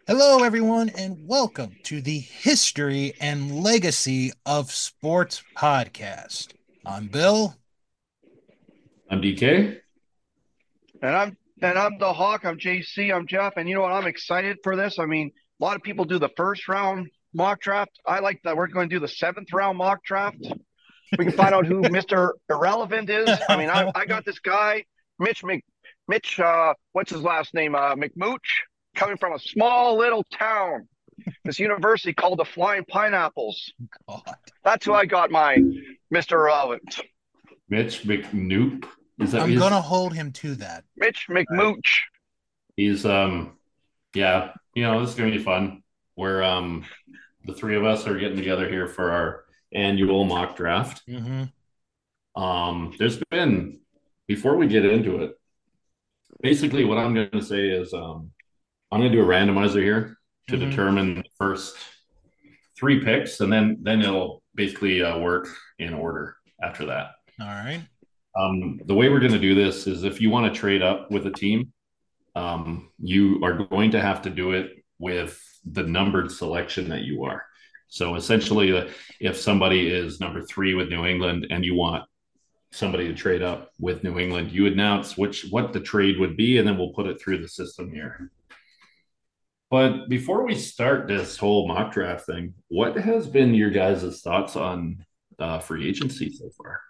Hello, everyone, and welcome to the History and Legacy of Sports podcast. I'm Bill. I'm DK. And I'm the Hawk. I'm JC. I'm Jeff. And you know what? I'm excited for this. I mean, a lot of people do the first round mock draft. I like that we're going to do the seventh round mock draft. We can find out who Mr. Irrelevant is. I mean, I got this guy, Mitch, what's his last name? McMooch, coming from a small little town, this university called the Flying Pineapples. God. That's who I got my Mr. Irrelevant. Mitch McNoop. Is that I'm his? gonna hold him to that. Mitch McMooch. He's yeah, this is gonna be fun. We're the three of us are getting together here for our annual mock draft. Mm-hmm. There's been before we get into it, basically what I'm gonna say is I'm gonna do a randomizer here to Mm-hmm. determine the first three picks, and then it'll basically work in order after that. All right. The way we're going to do this is if you want to trade up with a team, you are going to have to do it with the numbered selection that you are. So essentially, if somebody is number three with New England and you want somebody to trade up with New England, you announce what the trade would be, and then we'll put it through the system here. But before we start this whole mock draft thing, what has been your guys' thoughts on free agency so far?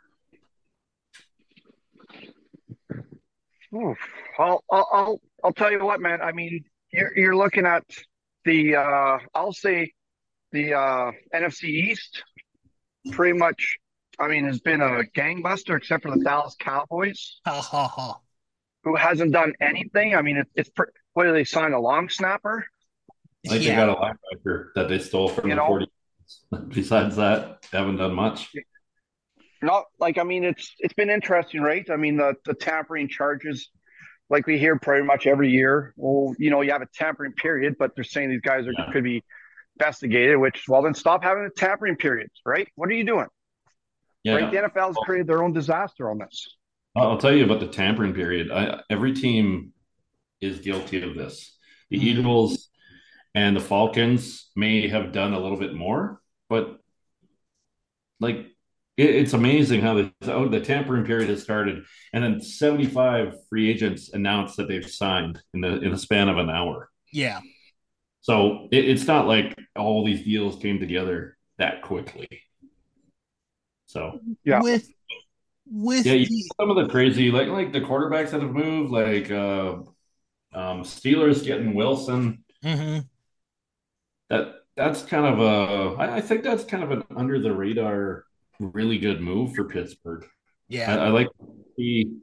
Oof. I'll tell you what, man. I mean, you're looking at the I'll say the NFC East pretty much. I mean, has been a gangbuster except for the Dallas Cowboys, Ha ha ha. who hasn't done anything. I mean, what did they sign a long snapper? I think they Yeah. got a linebacker that they stole from You the know, 40. Besides that, they haven't done much. not like I mean, it's been interesting, right? I mean, the tampering charges, like we hear pretty much every year. Well, you have a tampering period, but they're saying these guys Yeah. could be investigated. Which, well, then stop having the tampering periods, right? What are you doing? Right? The Yeah. NFL has created their own disaster on this. I'll tell you about the tampering period. Every team is guilty of this. The Mm-hmm. Eagles and the Falcons may have done a little bit more, but like it's amazing how the tampering period has started, and then 75 free agents announced that they've signed in the span of an hour. Yeah. So it's not like all these deals came together that quickly. So Yeah. With yeah, with the some of the crazy like the quarterbacks that have moved, like Steelers getting Wilson. mm-hmm. That's kind of I think that's kind of an under the radar, really good move for Pittsburgh. I, Yeah. I like the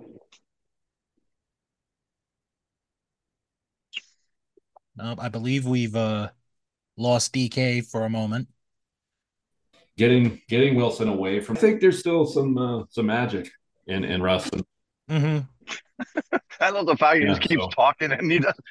I believe we've lost DK for a moment. getting Wilson away from. I think there's still some magic in Russ. Mm-hmm. I love the fact he Yeah, just keeps so talking and he does.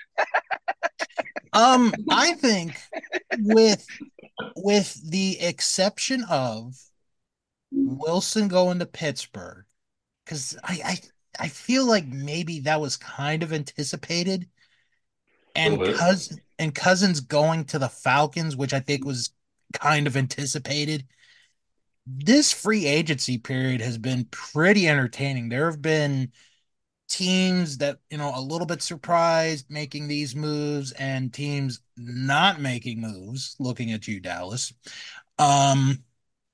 I think with the exception of Wilson going to Pittsburgh, because I feel like maybe that was kind of anticipated, a little and bit. Cousins going to the Falcons, which I think was kind of anticipated. This free agency period has been pretty entertaining. There have been teams that, a little bit surprised making these moves and teams not making moves, looking at you, Dallas. Um,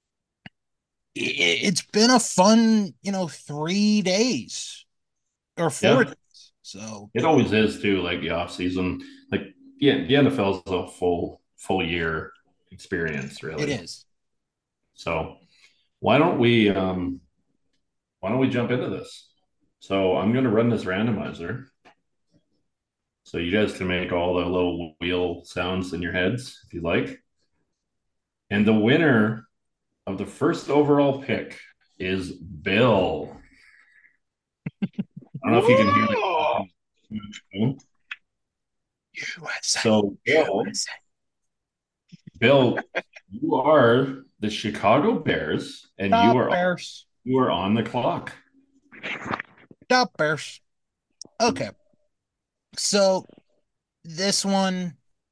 it's been a fun, 3 days or four Yeah, days. So it always is too. Like the off season, like yeah, the NFL is a full year experience, it really. is. So why don't we jump into this? So I'm going to run this randomizer, so you guys can make all the little wheel sounds in your heads if you like. And the winner of the first overall pick is Bill. I don't know if you can hear Whoa! the. USA, So USA. Bill, you are the Chicago Bears, and you Top are Bears. you are on the clock. Top Bears. Okay. So this one.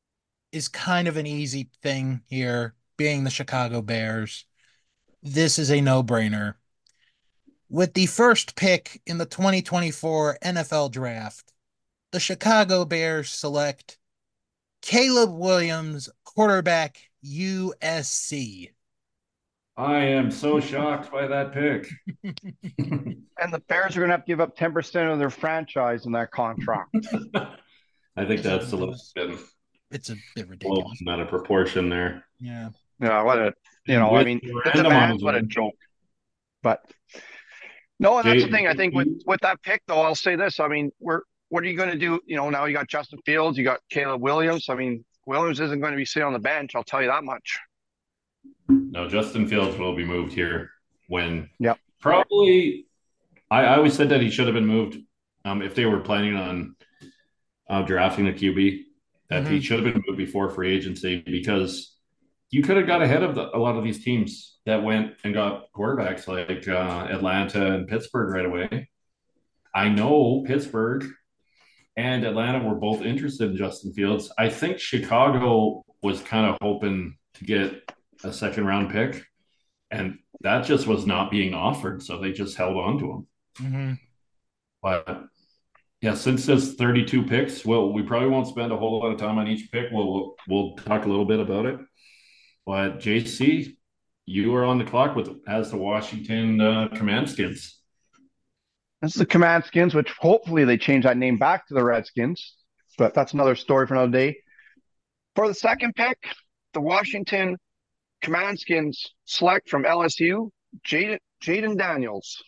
is kind of an easy thing here, being the Chicago Bears. This is a no-brainer. With the first pick in the 2024 NFL Draft, the Chicago Bears select Caleb Williams, quarterback, USC. I am so shocked by that pick. And the Bears are going to have to give up 10% of their franchise in that contract. I think that's a little bit It's a bit blown ridiculous. out of proportion there. Yeah. Yeah, what a, And I with mean, your the random on demands, his what a own, joke. But no, and that's the Jay, thing. I think with that pick, though, I'll say this. I mean, what are you going to do? Now you got Justin Fields, you got Caleb Williams. I mean, Williams isn't going to be sitting on the bench. I'll tell you that much. no, Justin Fields will be moved here when Yep. probably I always said that he should have been moved if they were planning on drafting a QB, that he should have been moved before free agency because you could have got ahead of a lot of these teams that went and got quarterbacks like Atlanta and Pittsburgh right away. I know Pittsburgh and Atlanta were both interested in Justin Fields. I think Chicago was kind of hoping to get a second round pick, and that just was not being offered. So they just held on to him. Mm-hmm. But yeah, since there's 32 picks, well, we probably won't spend a whole lot of time on each pick. We'll talk a little bit about it. But JC, you are on the clock with as the Washington Commandskins. This is the Commandskins, which hopefully they change that name back to the Redskins. But that's another story for another day. For the second pick, the Washington Commandskins select from LSU, Jaden Daniels.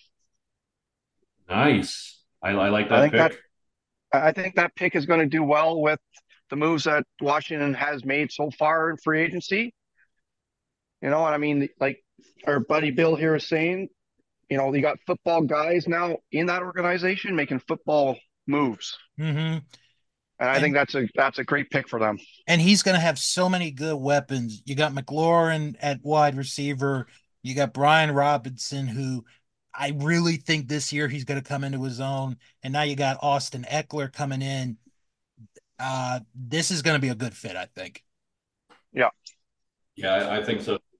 Nice. I like that pick. I think that pick is going to do well with the moves that Washington has made so far in free agency. And I mean, like our buddy Bill here is saying, you got football guys now in that organization making football moves. Mm-hmm. And I think that's a great pick for them. And he's going to have so many good weapons. You got McLaurin at wide receiver. You got Brian Robinson, who I really think this year he's going to come into his own. And now you got Austin Eckler coming in. This is going to be a good fit, I think. Yeah. Yeah, I think so.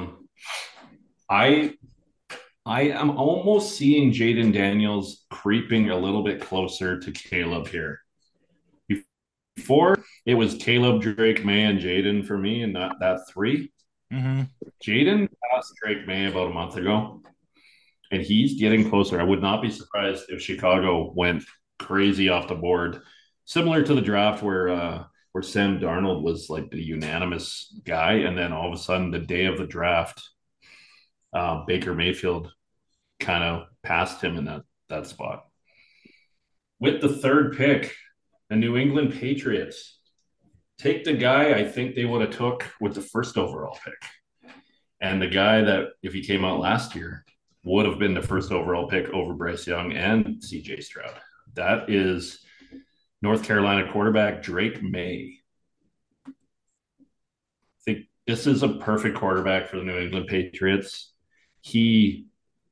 I am almost seeing Jaden Daniels creeping a little bit closer to Caleb here. Before it was Caleb, Drake May, and Jaden for me, and not that three. Mm-hmm. Jaden passed Drake May about a month ago, and he's getting closer. I would not be surprised if Chicago went crazy off the board, similar to the draft where Sam Darnold was like the unanimous guy, and then all of a sudden, the day of the draft, Baker Mayfield kind of passed him in that spot. With the third pick, the New England Patriots take the guy I think they would have took with the first overall pick. And the guy that, if he came out last year, would have been the first overall pick over Bryce Young and CJ Stroud. That is North Carolina quarterback Drake May. I think this is a perfect quarterback for the New England Patriots. He's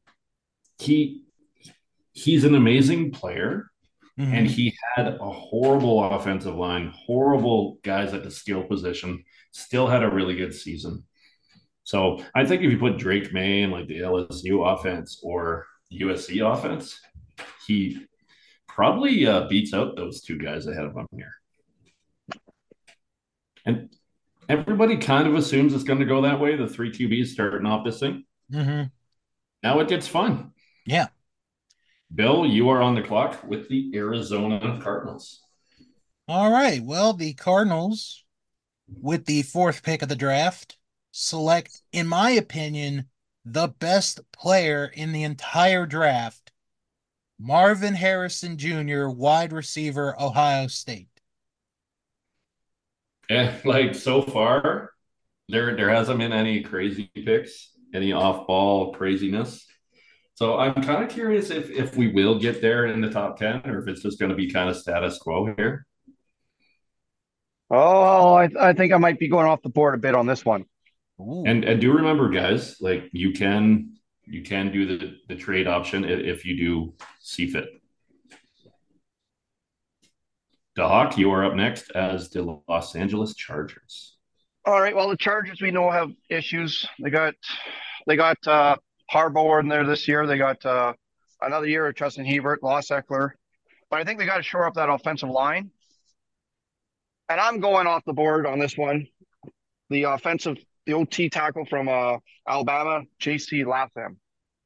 an amazing player. Mm-hmm. And he had a horrible offensive line, horrible guys at the skill position, still had a really good season. So I think if you put Drake May in like the LSU offense or the USC offense, he probably beats out those two guys ahead of him here. And everybody kind of assumes it's going to go that way. The three QBs starting off this thing. Mm-hmm. Now it gets fun. Yeah. Bill, you are on the clock with the Arizona Cardinals. All right. Well, the Cardinals, with the fourth pick of the draft, select, in my opinion, the best player in the entire draft, Marvin Harrison Jr., wide receiver, Ohio State. Yeah, like so far, there hasn't been any crazy picks, any off-ball craziness. So I'm kind of curious if we will get there in the top 10 or if it's just going to be kind of status quo here. Oh, I think I might be going off the board a bit on this one. And do remember, guys, like you can do the trade option if you do see fit. Dahawk, you are up next as the Los Angeles Chargers. All right. Well, the Chargers we know have issues. They got Harbaugh in there this year. They got another year of Justin Hebert, lost Eckler, but I think they got to shore up that offensive line. And I'm going off the board on this one. The the OT tackle from Alabama, J.C. Latham.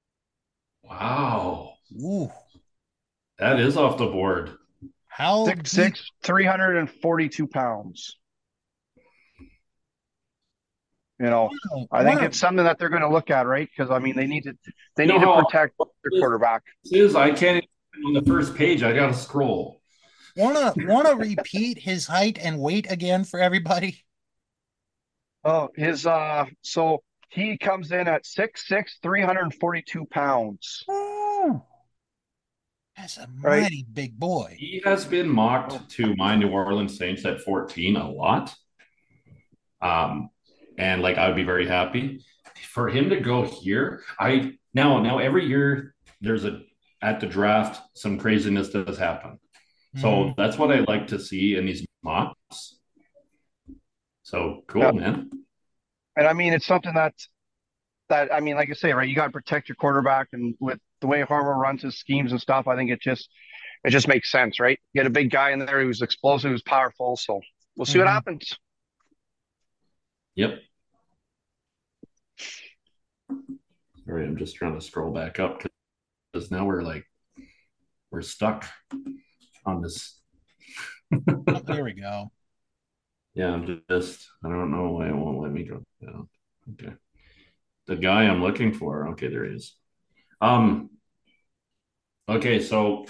Wow. Ooh, That is off the board. how Six deep? six, 342 pounds. You know, I think Wow. it's something that they're going to look at, right? Because I mean, they You know need to how protect their quarterback. this is? I can't even on the first page. I got to scroll. Wanna repeat his height and weight again for everybody? Oh, his so he comes in at 6'6", 342 pounds. Ooh, that's a Right? mighty big boy. He has been Oh, mocked to my New Orleans Saints at 14 a lot. Um, and like I would be very happy for him to go here. I now every year there's a at the draft some craziness does happen. Hmm. So that's what I like to see in these mocks. So yeah. cool, man. And I mean, it's something that I mean, like I say, right? You got to protect your quarterback, and with the way Harbaugh runs his schemes and stuff, I think it just makes sense, right? Get a big guy in there who's explosive, who's powerful. So we'll see what Hmm. happens. Yep. Sorry, I'm just trying to scroll back up because now we're stuck on this. Oh, there we go. Yeah, I'm just I don't know why it won't let me go down. Okay. The guy I'm looking for. Okay, there he is. Um, okay, so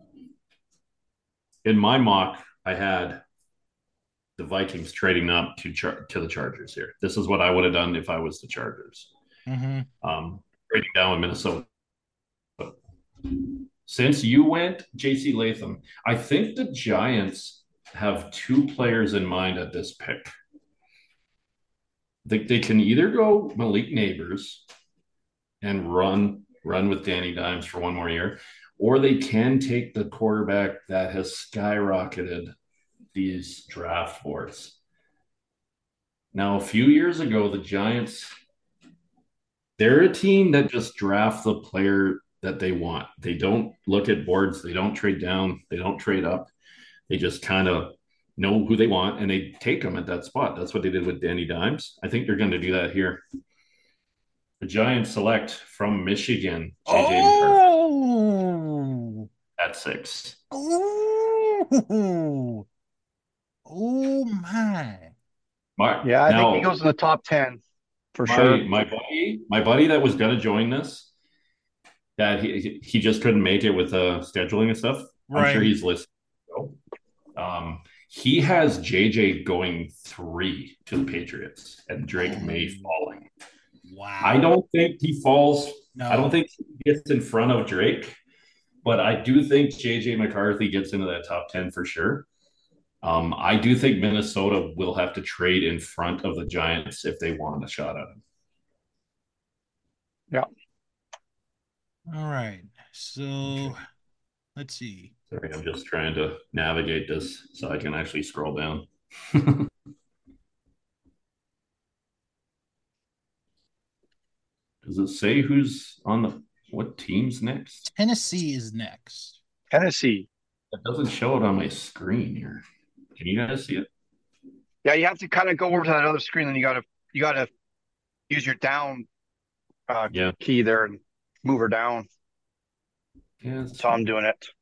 in my mock, I had the Vikings trading up to the Chargers here. This is what I would have done if I was the Chargers. Hmm. Trading down with Minnesota. Since you went JC Latham, I think the Giants have two players in mind at this pick. They can either go Malik Neighbors and run with Danny Dimes for one more year, or they can take the quarterback that has skyrocketed these draft boards. Now, a few years ago, the Giants, they're a team that just draft the player that they want. They don't look at boards, they don't trade down, they don't trade up. They just kind of know who they want and they take them at that spot. That's what they did with Danny Dimes. I think they're going to do that here. The Giants select from Michigan, JJ McCarthy Oh, at 6. oh, oh my. Yeah, I think he Now goes in the top 10 for my sure. my buddy that was going to join this, that he just couldn't make it with scheduling and stuff. I'm sure Right. he's listening. He has JJ going 3 to the Patriots and Drake May Oh, falling. I wow. don't think he falls. I don't No. think he gets in front of Drake, but I do think JJ McCarthy gets into that top 10 for sure. I do think Minnesota will have to trade in front of the Giants if they want a shot at him. Yeah. All right. So Okay. let's see. Sorry, I'm just trying to navigate this so I can actually scroll down. Does it say who's on what team's next? Tennessee is next. Tennessee. It doesn't show it on my screen here. Can you guys see it? Yeah, you have to kind of go over to that other screen, and you gotta use your down Yeah. key there and move her down. That's Yes. how I'm doing it.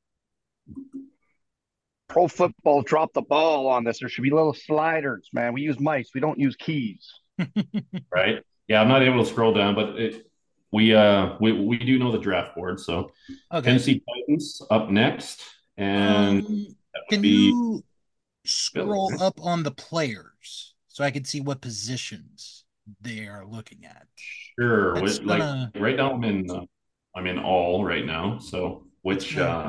Pro football dropped the ball on this. There should be little sliders, man. We use mice. We don't use keys. Right. Yeah, I'm not able to scroll down, but we do know the draft board. So Okay. Tennessee Titans up next, and Um, that would can be you Billy. scroll Right? up on the players so I can see what positions they are looking at? Sure. That's Like gonna right now, I'm in all right now. So that's which gonna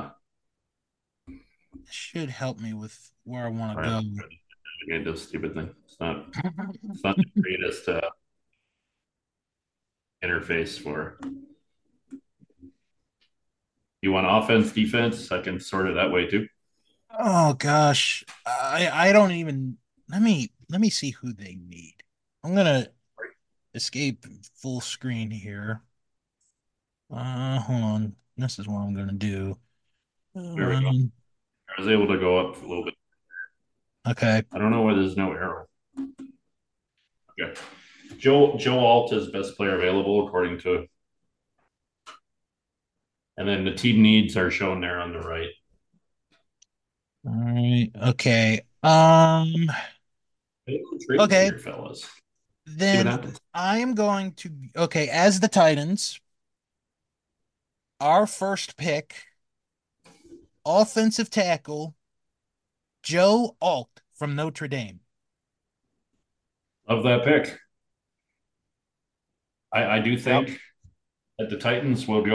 should help me with where I want all right, to I'm trying to navigate this stupid thing. It's not the greatest interface for. You want offense, defense? I can sort it that way too. Oh gosh. I don't even let me see who they need. I'm gonna escape full screen here. Hold on. This is what I'm gonna do. There we go. Um, I was able to go up a little bit. okay. I don't know why there's no arrow. Okay. Joe Alt is best player available according to, and then the team needs are shown there on the right. All right. Okay. Trade Okay. here, fellas. See what Then happens. I am going to okay, as the Titans, our first pick, offensive tackle, Joe Alt from Notre Dame. Of that pick. I do Yep. think that the Titans will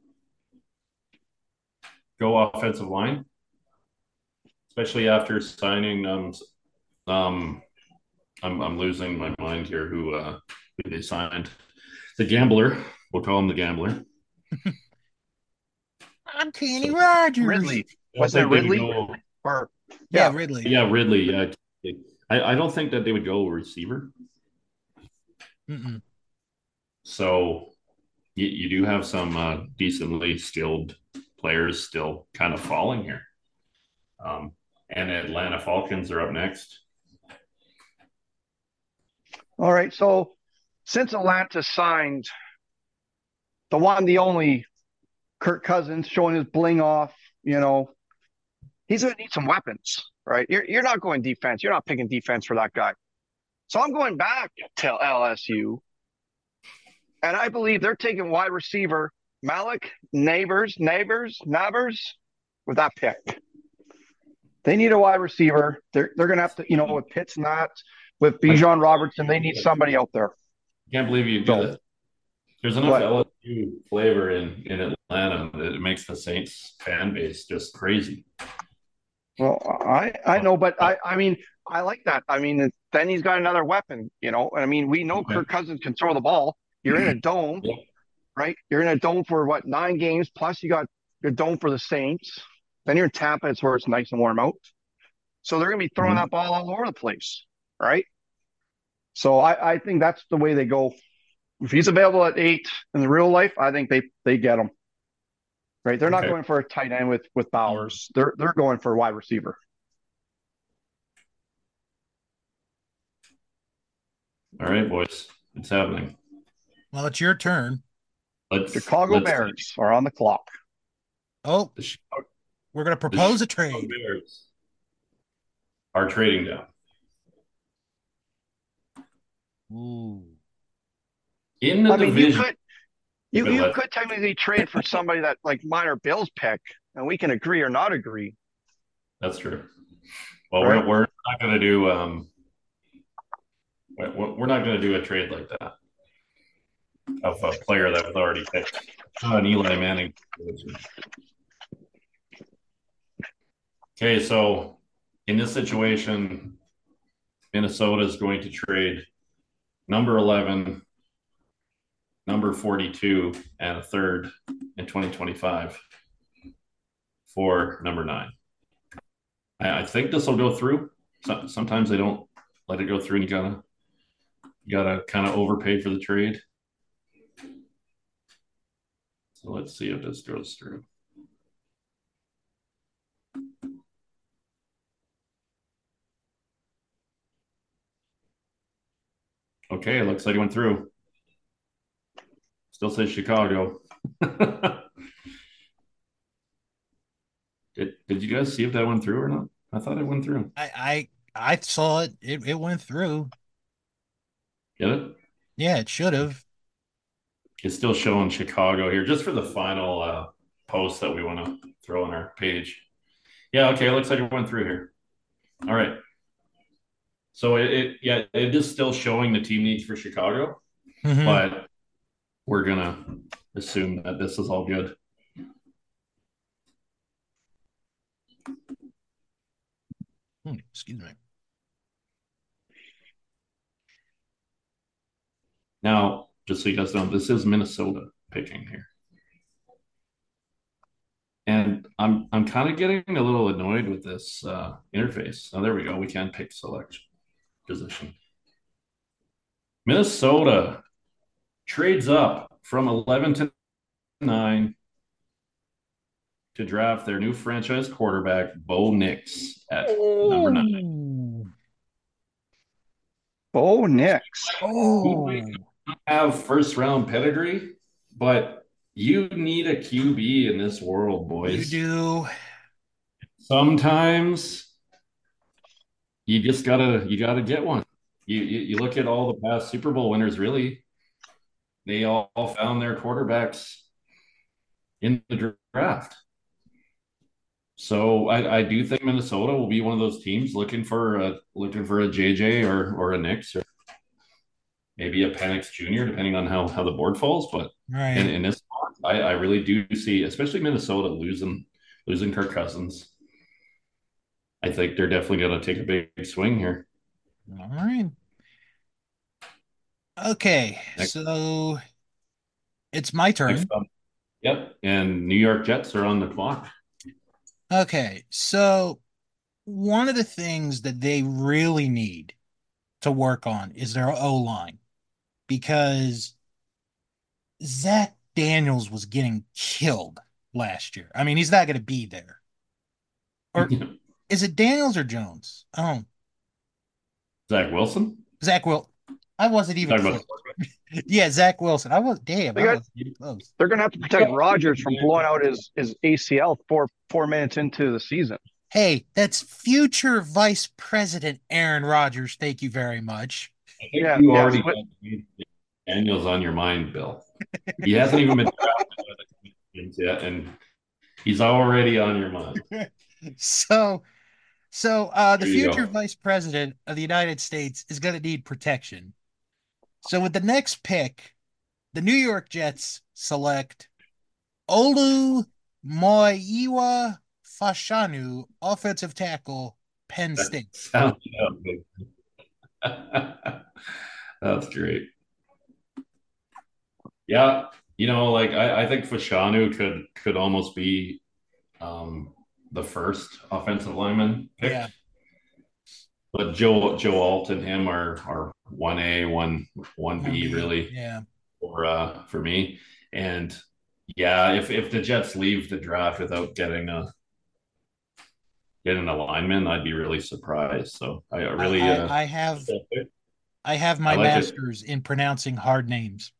go offensive line, especially after signing um I'm losing my mind here who they signed. The gambler. We'll call him the gambler. I'm Kenny So Rogers. Ridley. I don't Wasn't it think they would Ridley? go. Or Yeah, yeah. Ridley. Yeah, Ridley. Yeah, I don't think that they would go receiver. Mm-mm. So you do have some decently skilled players still kind of falling here. Um, and Atlanta Falcons are up next. All right. So since Atlanta signed the one, the only Kirk Cousins showing his bling off, you know, he's going to need some weapons, right? You're not going defense. You're not picking defense for that guy. So I'm going back to LSU, and I believe they're taking wide receiver Malik Nabers with that pick. They need a wide receiver. They're going to have to, with Pitts not, with I Bijan Robertson, they need somebody out there. can't believe you do So that. There's enough what? LSU flavor in Atlanta that it makes the Saints fan base just crazy. Well, I know, but I mean I like that. I mean, then he's got another weapon, And I mean, we know Okay. Kirk Cousins can throw the ball. You're in a dome, Yeah. right? You're in a dome for what, 9 games, plus you got your dome for the Saints. Then you're in Tampa, it's where it's nice and warm out. So they're gonna be throwing that Mhm. ball all over the place, right? So I think that's the way they go. If he's available at 8 in the real life, I think they get him. Right? They're not Okay. going for a tight end with Mm. Bowers. They're going for a wide receiver. All right, boys. It's happening. Well, it's your turn. Chicago Let's see. Bears are on the clock. Oh, The Chicago, we're gonna the propose a Chicago trade. Bears are trading down. Ooh. In the I mean, you division. could But you let could technically trade for somebody that like minor Bills pick, and we can agree or not agree, That's true. Well, right? we're not going to do we're not going to do a trade like that of a player that was already picked. An Eli Manning. Okay, so in this situation, Minnesota is going to trade number 11, number 42, and a third in 2025 for number 9. I think this will go through. Sometimes they don't let it go through, and you gotta kind of overpay for the trade. So let's see if this goes through. Okay, it looks like it went through. Still says Chicago. Did you guys see if that went through or not? I thought it went through. I saw it. It went through. Get it? Yeah, it should have. It's still showing Chicago here, just for the final post that we want to throw on our page. Yeah, okay, it looks like it went through here. All right. So it is still showing the team needs for Chicago, Hmm. but we're gonna assume that this is all good. Excuse me. Now, just so you guys know, this is Minnesota picking here. And I'm kind of getting a little annoyed with this interface. Oh, there we go. We can pick selection position. Minnesota trades up from 11 to 9 to draft their new franchise quarterback, Bo Nix, at number 9. Oh, Bo Nix. He might oh, have first round pedigree, but you need a QB in this world, you boys. do. Sometimes you gotta get one. You look at all the past Super Bowl winners, really, they all found their quarterbacks in the draft. So I do think Minnesota will be one of those teams looking for a JJ or a Nix or maybe a Penix Jr. depending on how the board falls. But in, Right. in this, I really do see, especially Minnesota losing Kirk Cousins. I think they're definitely going to take a big swing here. All right. Okay. Next, So it's my next turn. up, yep. And New York Jets are on the clock. Okay. So one of the things that they really need to work on is their O line because Zach Daniels was getting killed last year. I mean, he's not going to be there. Or is it Daniels or Jones? Oh, Zach Wilson. Zach Will. I wasn't even Talk about close. Yeah, Zach Wilson. I was damn. They I got wasn't even close. they're gonna have to protect Rodgers from blowing out his ACL 4 minutes into the season. Hey, that's future Vice President Aaron Rodgers. Thank you very much. I think Yeah, you yeah. already got Daniels on your mind, Bill. He hasn't even been drafted by the Canadians yet, and he's already on your mind. So, the There you future go. Vice President of the United States is going to need protection. So, with the next pick, the New York Jets select Olu Moiwa Fashanu, offensive tackle, Penn That State. sounds good. That's great. Yeah, like I think Fashanu could almost be the first offensive lineman Yeah, picked, but Joe Alt and him are 1A, one one B B. really Yeah. for me. And yeah, if the Jets leave the draft without getting a lineman, I'd be really surprised. So I I, really I, I have I have I my like it. master's in pronouncing hard names.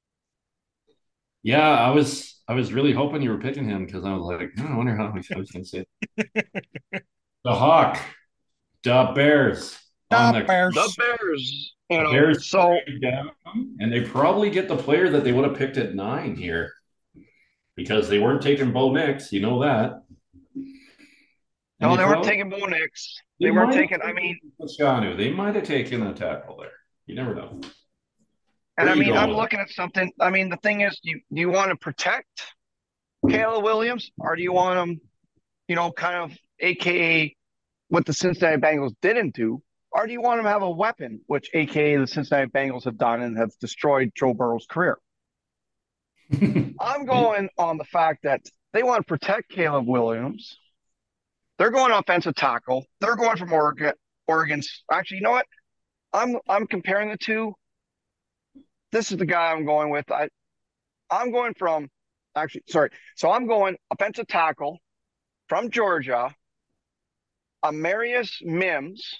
Yeah, I was really hoping you were picking him because I was like, I wonder how I was going to say it. The Hawk, the Bears on The The Bears. Bears, the Bears so trade down, and they probably get the player that they would have picked at 9 here because they weren't taking Bo Nix, you know that, and no, they they weren't probably taking Bo Nix. they They weren't might have taking. I taken mean, Fashanu. They might have taken a tackle there. You never know. and Where I are you mean, going I'm with that? looking at something. I mean, the thing is, do you want to protect Caleb Williams, or do you want him, kind of AKA what the Cincinnati Bengals didn't do, or do you want him to have a weapon, which AKA the Cincinnati Bengals have done and have destroyed Joe Burrow's career? I'm going on the fact that they want to protect Caleb Williams. They're going offensive tackle. They're going from Oregon. Oregon's actually, you know what? I'm comparing the two. This is the guy I'm going with. I'm going from actually sorry. So I'm going offensive tackle from Georgia, Amarius Mims.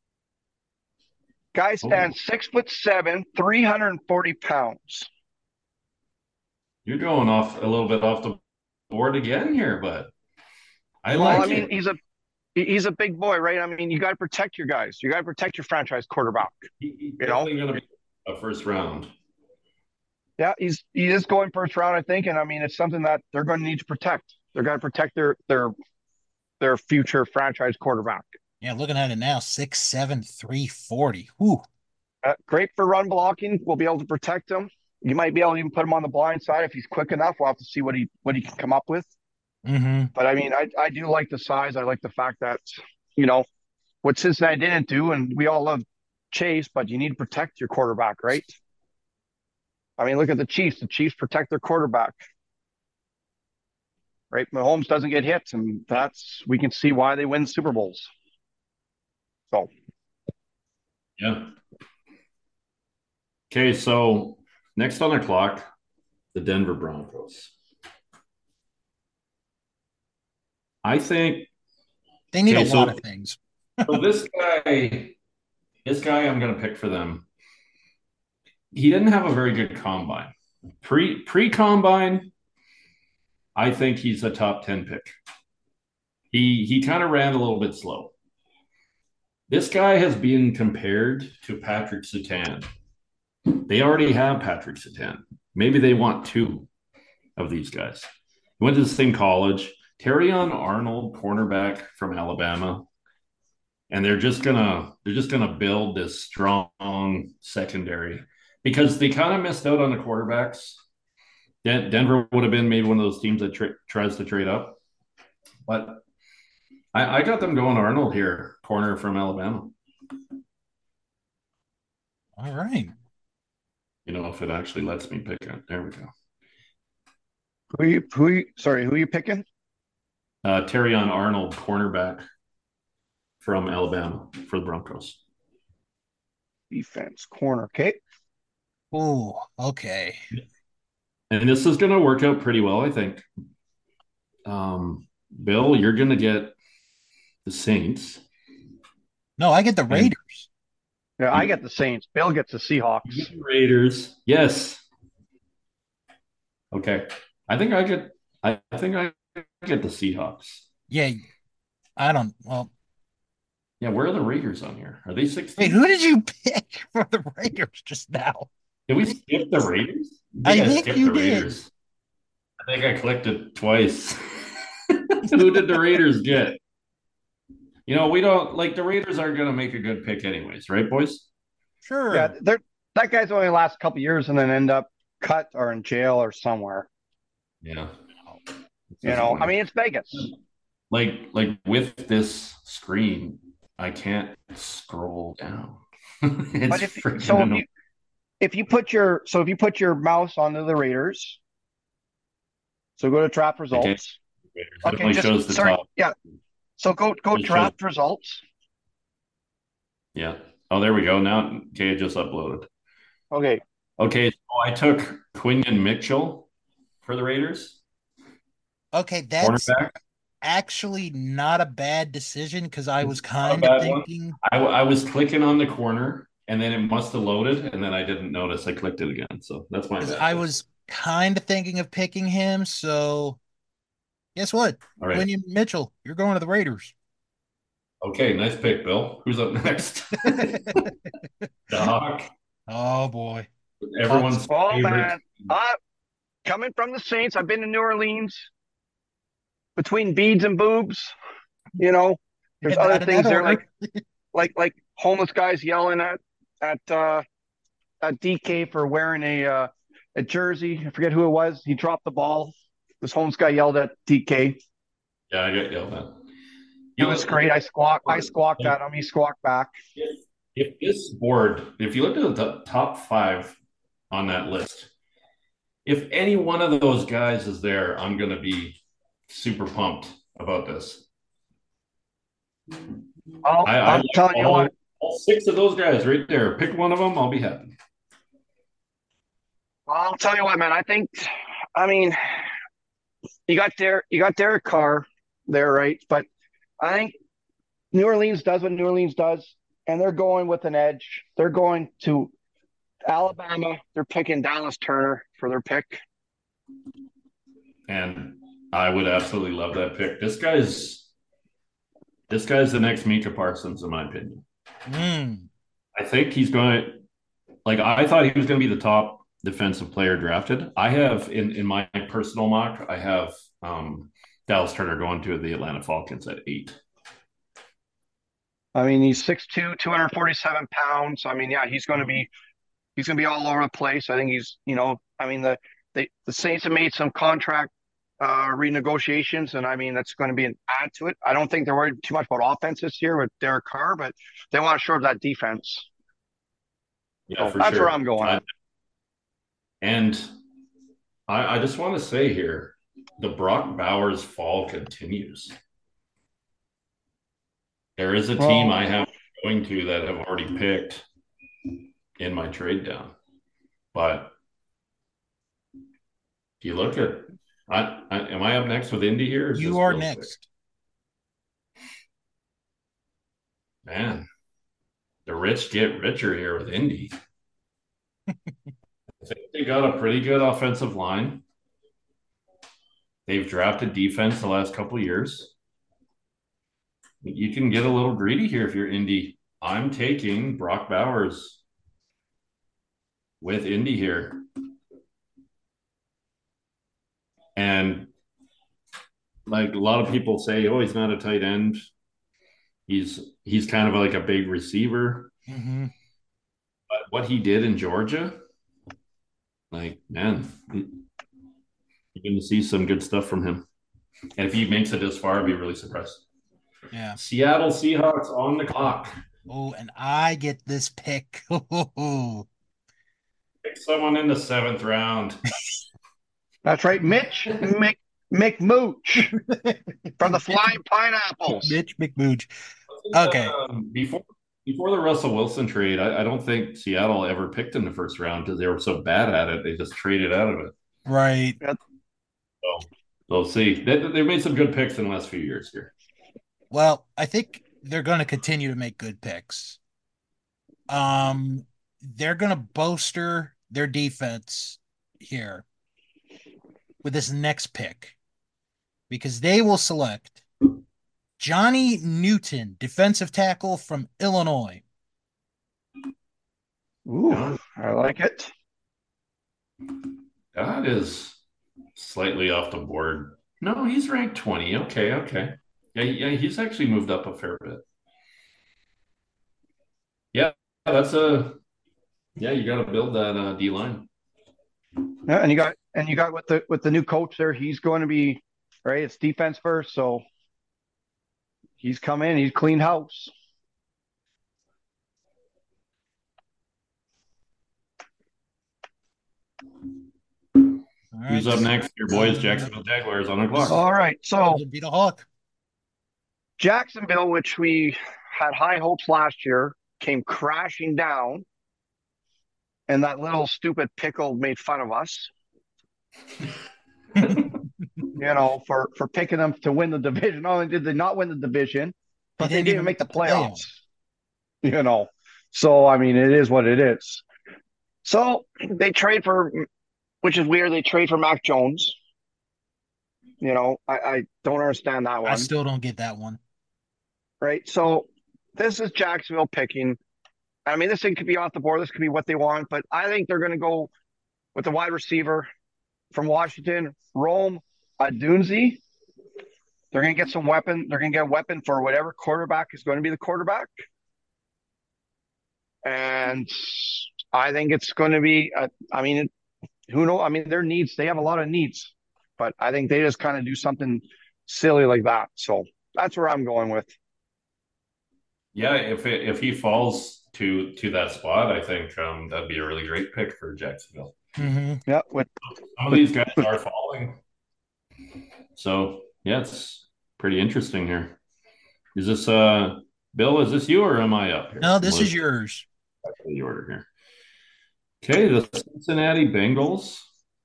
Guy Oh, stands 6'7", 340 pounds. you're going off a little bit off the board again here, but I Well, I like mean, it. he's a big boy, right? I mean, you got to protect your guys. You got to protect your franchise quarterback. He's You know, definitely going to be a first round. yeah, he is going first round, I think, and I mean, it's something that they're going to need to protect. They're going to protect their future franchise quarterback. Yeah, looking at it now, 6'7", 340. Whew. Great for run blocking. We'll be able to protect him. You might be able to even put him on the blind side if he's quick enough. We'll have to see what he can come up with. Mm-hmm. But I mean, I do like the size. I like the fact that you know what Cincinnati didn't do, and we all love Chase, but you need to protect your quarterback, right? I mean, look at the Chiefs. The Chiefs protect their quarterback, right? Mahomes doesn't get hits, and we can see why they win Super Bowls. So Yeah. Okay, so next on the clock, the Denver Broncos. I think They need a okay, lot so of things. so this guy I'm gonna pick for them. He didn't have a very good combine. Pre combine, I think he's a top 10 pick. He kind of ran a little bit slow. This guy has been compared to Patrick Surtain. They already have Patrick Surtain. Maybe they want two of these guys. He went to the same college. Terrion Arnold, cornerback from Alabama, and they're just gonna build this strong secondary because they kind of missed out on the quarterbacks. Denver would have been maybe one of those teams that tries to trade up, but I got them going Arnold here, corner from Alabama. All right. If it actually lets me pick it. There we go. who are you picking? Terrion Arnold, cornerback from Alabama for the Broncos. Defense corner. Okay. Oh, okay. And this is going to work out pretty well, I think. Bill, you're going to get the Saints. No, I get the And Raiders. Yeah, I you, get the Saints. Bill gets the you Seahawks. get the Raiders. Yes. Okay. I think I get the Seahawks. Yeah, I don't. Well, Yeah, where are the Raiders on here? Are they wait, 16th? who did you pick for the Raiders just now? Did we skip the Raiders? I I think I think skipped you the did. Raiders. I think I clicked it twice. Who did the Raiders get? We don't like the Raiders aren't going to make a good pick anyways, right, boys? Yeah, Sure. that guy's only last couple years and then end up cut or in jail or somewhere. Yeah. It's I disappointing. mean, it's Vegas. Like with this screen, I can't scroll down. It's But freaking annoying. if you put your mouse onto the Raiders, so go to draft Okay. results. It Okay, only just shows the sorry. top. Yeah. So go It shows draft results. yeah. Oh, there we go. Now okay, it just uploaded. Okay. Okay, so I took Quinion Mitchell for the Raiders, Okay, that's cornerback. actually not a bad decision because I was It's not a kind of bad one. thinking I was clicking on the corner and then it must have loaded and then I didn't notice I clicked it again. So that's my because bad, I boys. was kind of thinking of picking him. So guess what? All right. Quinion Mitchell, you're going to the Raiders. Okay, nice pick, Bill. Who's up next? Doc, Oh boy. Talks. everyone's Oh favorite. man. Coming from the Saints, I've been to New Orleans between beads and boobs. You know, there's other Not in that things there order. like homeless guys yelling at DK for wearing a jersey. I forget who it was. He dropped the ball. This homeless guy yelled at DK. Yeah, I got yelled at. It was great. I squawked Like, at him. He squawked back. if this board, if you look at the top five on that list, if any one of those guys is there, I'm going to be super pumped about this. I I'm like telling you what. all six of those guys right there. Pick one of them, I'll be happy. I'll tell you what, man. I mean, you got Derek Carr there, right? But I think New Orleans does what New Orleans does, and they're going with an edge. They're going to Alabama. They're picking Dallas Turner for their pick. And I would absolutely love that pick. This guy's the next Mika Parsons, in my opinion. Mm. I think he's going to like I thought he was going to be the top defensive player drafted. I have in my personal mock, I have Dallas Turner going to the Atlanta Falcons at 8. I mean, he's 6'2", 247 pounds. I mean, yeah, he's going to be all over the place. I think I mean, the Saints have made some contract renegotiations, and I mean, that's going to be an add to it. I don't think they're worried too much about offense this year with Derek Carr, but they want to shore up that defense. Yeah, So for that's where sure. I'm going. And I just want to say here, the Brock Bowers fall continues. There is a team Well, I have going to that have already picked in my trade down. But if you look at, am I up next with Indy here? Or is You this are Bill's pick? next. Man, the rich get richer here with Indy. I think they got a pretty good offensive line. They've drafted defense the last couple of years. You can get a little greedy here if you're Indy. I'm taking Brock Bowers with Indy here. And like a lot of people say, oh, he's not a tight end. He's kind of like a big receiver. Mm-hmm. But what he did in Georgia, like, man, you're going to see some good stuff from him. And if he makes it this far, I'd be really surprised. Yeah. Seattle Seahawks on the clock. Oh, and I get this pick. Oh, Pick someone in the 7th round. that's right. Mitch McMooch from the Flying Pineapples. Mitch McMooch. Okay. Before the Russell Wilson trade, I don't think Seattle ever picked in the 1st round because they were so bad at it. They just traded out of it. Right. So we'll see. They've made some good picks in the last few years here. Well, I think they're going to continue to make good picks. They're going to bolster their defense here with this next pick because they will select Johnny Newton, defensive tackle from Illinois. Ooh, I like it. That is slightly off the board. No, he's ranked 20. Okay. Yeah, he's actually moved up a fair bit. Yeah, you got to build that D line. Yeah, and you got with the new coach there, he's going to be right. It's defense first, so he's come in, he's cleaned house. Who's up next? Your boys, Jacksonville Jaguars on the clock. All right, so Beat a Hawk. Jacksonville, which we had high hopes last year, came crashing down, and that little stupid pickle made fun of us. For picking them to win the division. Not only did they not win the division, but they didn't make the playoffs. So I mean, it is what it is. So they trade for, which is weird. They trade for Mac Jones. I don't understand that one. I still don't get that one. Right. So this is Jacksonville picking. I mean, this thing could be off the board. This could be what they want, but I think they're going to go with the wide receiver from Washington, Rome Odunze. They're going to get some weapon. They're going to get a weapon for whatever quarterback is going to be the quarterback. And I think it's going to be, who knows? I mean, their needs, they have a lot of needs, but I think they just kind of do something silly like that. So that's where I'm going with. Yeah, if he falls to that spot, I think that'd be a really great pick for Jacksonville. Mm-hmm. Yeah, some of these guys are falling, so yeah, it's pretty interesting here. Is this Bill? Is this you or am I up here? No, this is yours. The order here. Okay, the Cincinnati Bengals.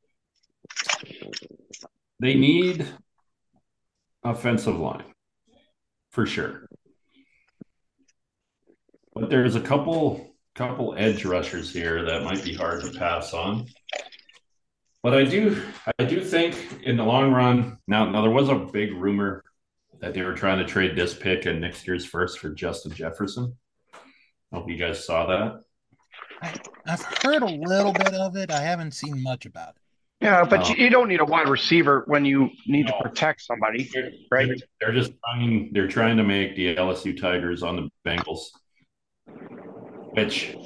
They need offensive line for sure. But there's a couple edge rushers here that might be hard to pass on. But I do think in the long run, now there was a big rumor that they were trying to trade this pick and next year's first for Justin Jefferson. I hope you guys saw that. I've heard a little bit of it. I haven't seen much about it. Yeah, but you don't need a wide receiver when you need to protect somebody, right? They're just trying to make the LSU Tigers on the Bengals, which,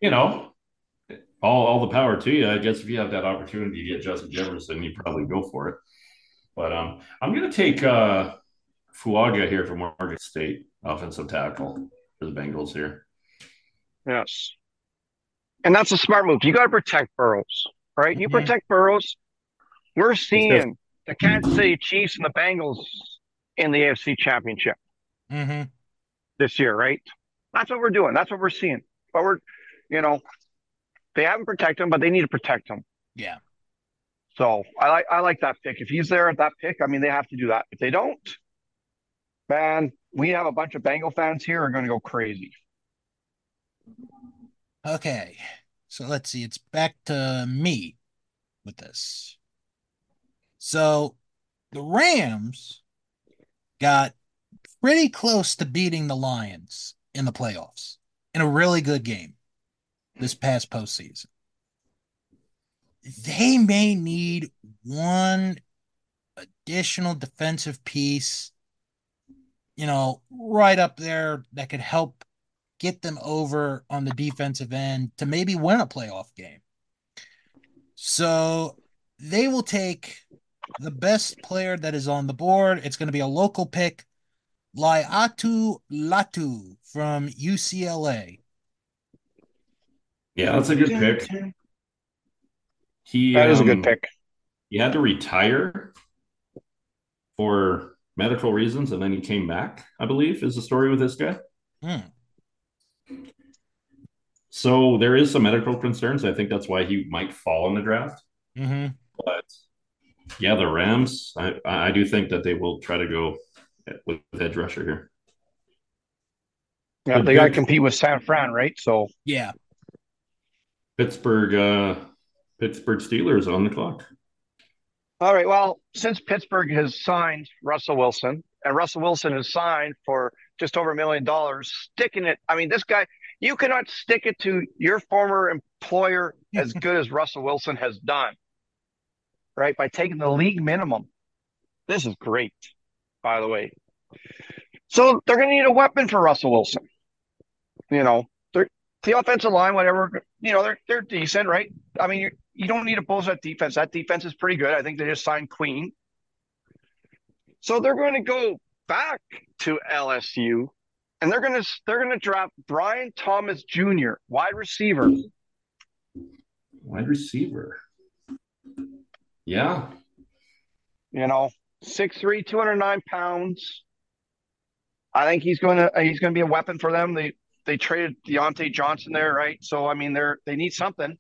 all the power to you. I guess if you have that opportunity to get Justin Jefferson, you probably go for it. But I'm going to take Fuaga here from Oregon State, offensive tackle for the Bengals here. Yes. And that's a smart move. You got to protect Burrows, right? You protect Burrows. We're seeing the Kansas City Chiefs and the Bengals in the AFC Championship Mm-hmm. this year, right? That's what we're doing. That's what we're seeing. But we're, you know, they haven't protected him, but they need to protect him. Yeah. So I like that pick. If he's there at that pick, I mean, they have to do that. If they don't, man, we have a bunch of Bengal fans here are going to go crazy. Okay. So let's see. It's back to me with this. So the Rams got pretty close to beating the Lions in the playoffs in a really good game this past postseason. They may need one additional defensive piece, right up there that could help get them over on the defensive end to maybe win a playoff game. So they will take the best player that is on the board. It's going to be a local pick, Laiatu Latu from UCLA. Yeah, that's a good pick. That is a good pick. He had to retire for medical reasons, and then he came back, I believe, is the story with this guy. So there is some medical concerns. I think that's why he might fall in the draft. Mm-hmm. But yeah, the Rams, I do think that they will try to go with edge rusher here. Yeah, they got to compete with San Fran, right? So yeah, Pittsburgh Steelers on the clock. All right. Well, since Pittsburgh has signed Russell Wilson, and Russell Wilson is signed for just over $1 million, sticking it. I mean, this guy, you cannot stick it to your former employer as good as Russell Wilson has done, right? By taking the league minimum. This is great, by the way. So they're going to need a weapon for Russell Wilson. They're the offensive line, whatever. They're decent, right? I mean, you don't need to bolster that defense. That defense is pretty good. I think they just signed Queen. So they're going to go back to LSU, and they're going to draft Brian Thomas Jr., wide receiver. Wide receiver. Yeah. 6'3", 209 pounds. I think he's going to be a weapon for them. They traded Deontay Johnson there, right? So I mean, they need something.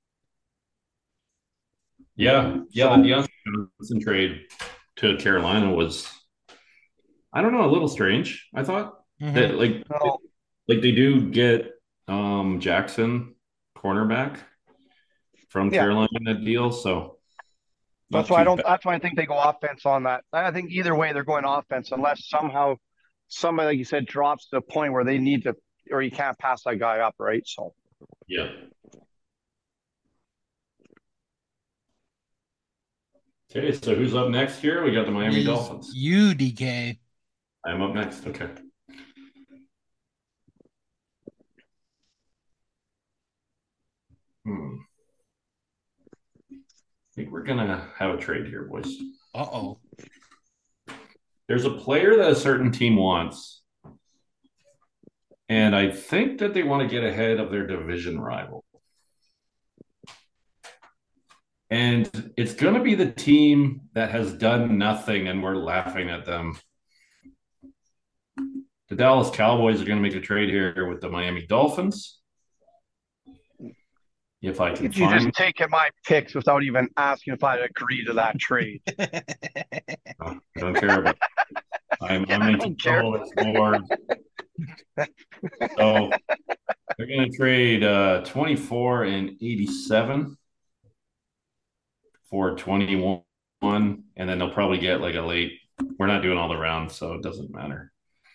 Yeah. The Deontay Johnson trade to Carolina was, I don't know, a little strange. I thought that like they do get Jackson cornerback from Carolina in that deal, so that's why I think they go offense on that. I think either way they're going offense unless somehow somebody, like you said, drops to the point where they need to, or you can't pass that guy up, right? So yeah. Okay, so who's up next here? We got the Miami Dolphins. You, DK. I'm up next. Okay. I think we're going to have a trade here, boys. Uh-oh. There's a player that a certain team wants, and I think that they want to get ahead of their division rival. And it's going to be the team that has done nothing, and we're laughing at them. The Dallas Cowboys are going to make a trade here with the Miami Dolphins. If I can you just taking my picks without even asking if I'd agree to that trade. I don't care about it. I'm in control of this board. So they're going to trade 24 and 87 for 21, and then they'll probably get like a late. We're not doing all the rounds, so it doesn't matter.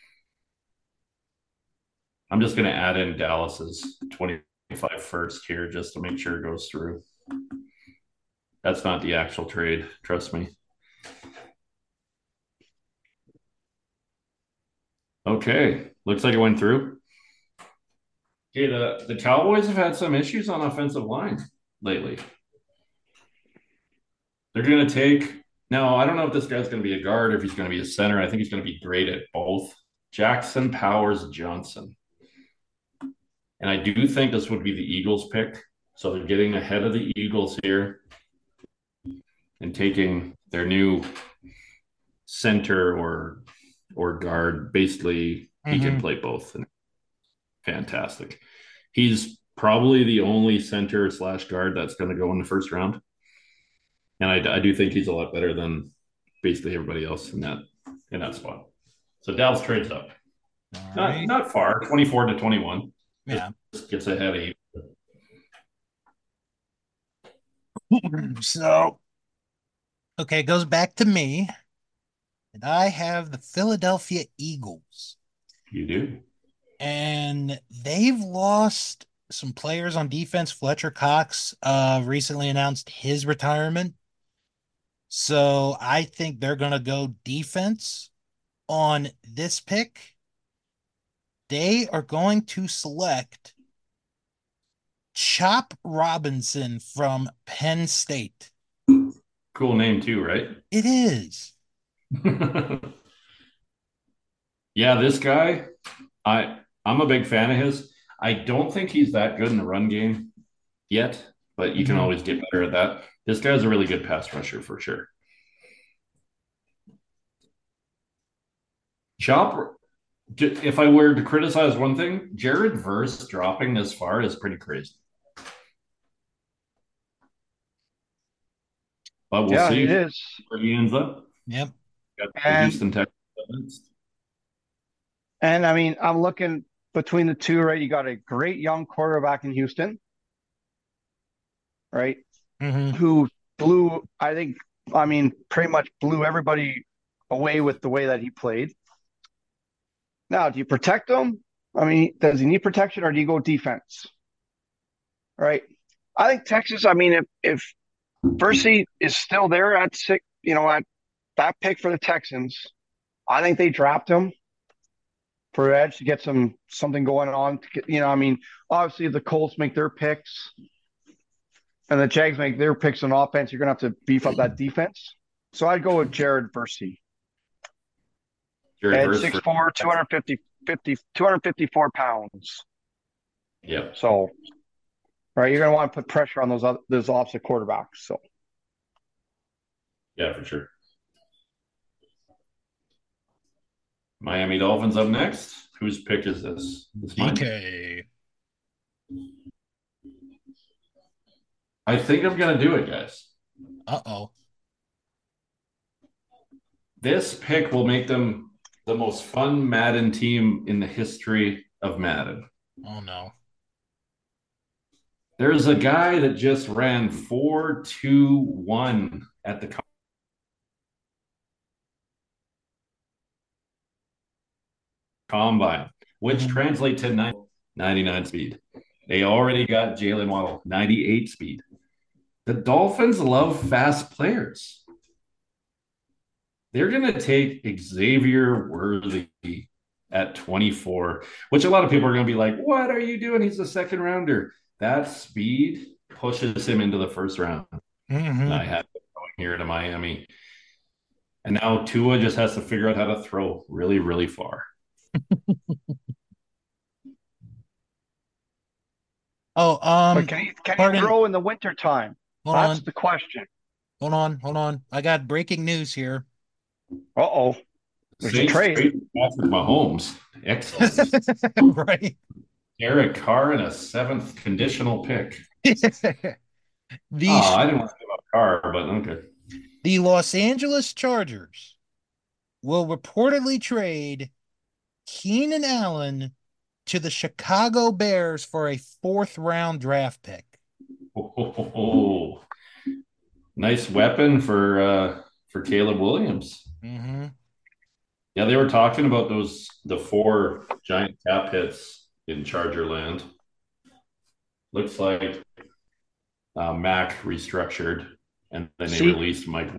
I'm just going to add in Dallas's 25 first here just to make sure it goes through. That's not the actual trade, trust me. Okay, looks like it went through. Okay, the Cowboys have had some issues on offensive line lately. They're going to take – now, I don't know if this guy's going to be a guard or if he's going to be a center. I think he's going to be great at both. Jackson Powers Johnson. And I do think this would be the Eagles pick. So they're getting ahead of the Eagles here. and taking their new center or guard. Basically, he can Mm-hmm. play both, and fantastic. He's probably the only center slash guard that's going to go in the first round, and I do think he's a lot better than basically everybody else in that spot. So Dallas trades up, All not right. not far, 24-21. Yeah. Just gets ahead of you. So, okay, it goes back to me. And I have the Philadelphia Eagles. You do. And they've lost some players on defense. Fletcher Cox recently announced his retirement. So I think they're going to go defense on this pick. They are going to select Chop Robinson from Penn State. Cool name too, right? It is. Yeah, this guy, I'm a big fan of his. I don't think he's that good in the run game yet, but you can Mhm. always get better at that. This guy's a really good pass rusher for sure. Chop, if I were to criticize one thing, Jared Verse dropping this far is pretty crazy. But we'll Yeah, it see is. where he ends up. Yep. Got the And Houston Texans. I mean, I'm looking between the two, right? You got a great young quarterback in Houston, right? Hmm. Who blew, I mean, pretty much blew everybody away with the way that he played. Now, do you protect him? I mean, does he need protection or do you go defense? Right. I think Texas, I mean, if Versey is still there at six, at that pick for the Texans, I think they draft him for edge to get something going on. I mean, obviously if the Colts make their picks and the Jags make their picks on offense, you're gonna have to beef up that defense. So I'd go with Jared Versey. Jared Edge Verse for 6'4", 254 pounds. yeah, So right, you're gonna want to put pressure on those opposite quarterbacks. So yeah, for sure. Miami Dolphins up next. Whose pick is this? It's mine. DK. I think I'm gonna do it, guys. Uh-oh. This pick will make them the most fun Madden team in the history of Madden. Oh no. There's a guy that just ran 4.21 at the combine, which Mhm. translates to 99 speed. They already got Jalen Waddle, 98 speed. The Dolphins love fast players. They're going to take Xavier Worthy at 24, which a lot of people are going to be like, what are you doing? He's a second rounder. That speed pushes him into the first round. And I Hmm. had him going here to Miami. And now Tua just has to figure out how to throw really, really far. Oh, but can he pardon. throw in the winter time? Hold That's on. the question. Hold on. I got breaking news here. Uh-oh. There's a Saints trade. trade Patrick Mahomes. Excellent. Right. Derek Carr and a seventh conditional pick. The Oh, I didn't want to say about Carr, but okay. the Los Angeles Chargers will reportedly trade Keenan Allen to the Chicago Bears for a fourth round draft pick. Oh, nice weapon for Caleb Williams. Mm-hmm. Yeah, they were talking about the four giant cap hits in Charger land. Looks like Mac restructured, and then they See, released Mike.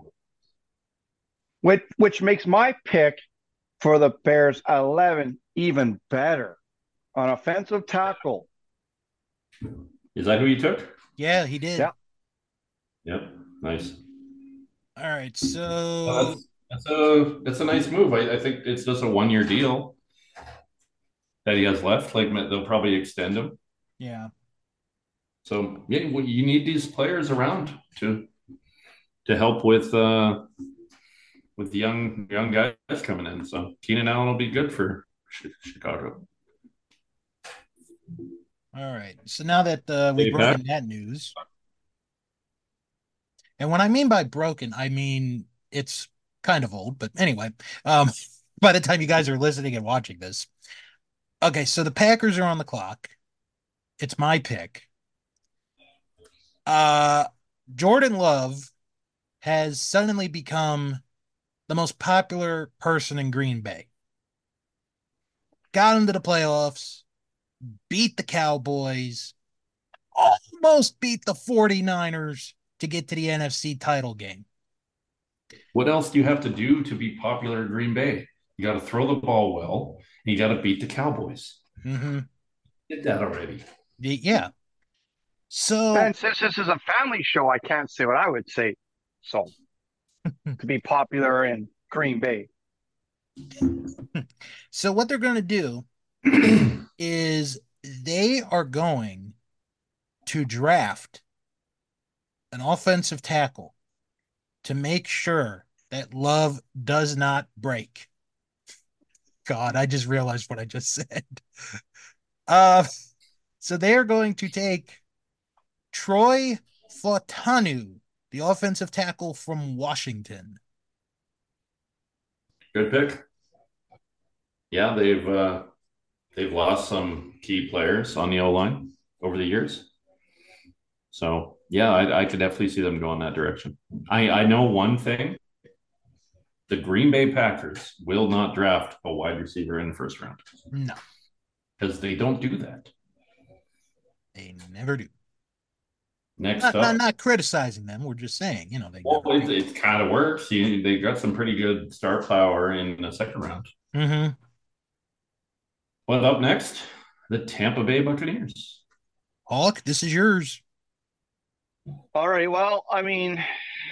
which makes my pick for the Bears 11 even better. On offensive tackle. Is that who you took? Yeah, he did. Yeah. Yep, nice. All right, Well, so that's a nice move. I think it's just a 1 year deal that he has left. Like they'll probably extend him. yeah. So yeah, well, you need these players around to to help with the young guys coming in. So Keenan Allen will be good for Chicago. All right. So now that we've Hey, Pat. broken that news, and when I mean by broken, I mean it's kind of old, but anyway, um, by the time you guys are listening and watching this, okay. So the Packers are on the clock. It's my pick. Uh, Jordan Love has suddenly become the most popular person in Green Bay. Got into the playoffs, beat the Cowboys, almost beat the 49ers to get to the NFC title game. What else do you have to do to be popular in Green Bay? You got to throw the ball well, and you got to beat the Cowboys. Mm-hmm. Did that already. Yeah. So, And since this is a family show, I can't say what I would say. So to be popular in Green Bay. so what they're going to do is they are going to draft an offensive tackle to make sure that Love does not break. God, I just realized what I just said. Uh, so they are going to take Troy Fautanu, the offensive tackle from Washington. Good pick. Yeah, they've lost some key players on the O line over the years. So yeah, I could definitely see them going that direction. I know one thing: the Green Bay Packers will not draft a wide receiver in the first round. No, because they don't do that. they never do. Next Not, up, not, not criticizing them. We're just saying, they well, never do. it kind of works. They got some pretty good star power in the second round. Mm-hmm. But up next, the Tampa Bay Buccaneers. Hawk, this is yours. All right. Well, I mean,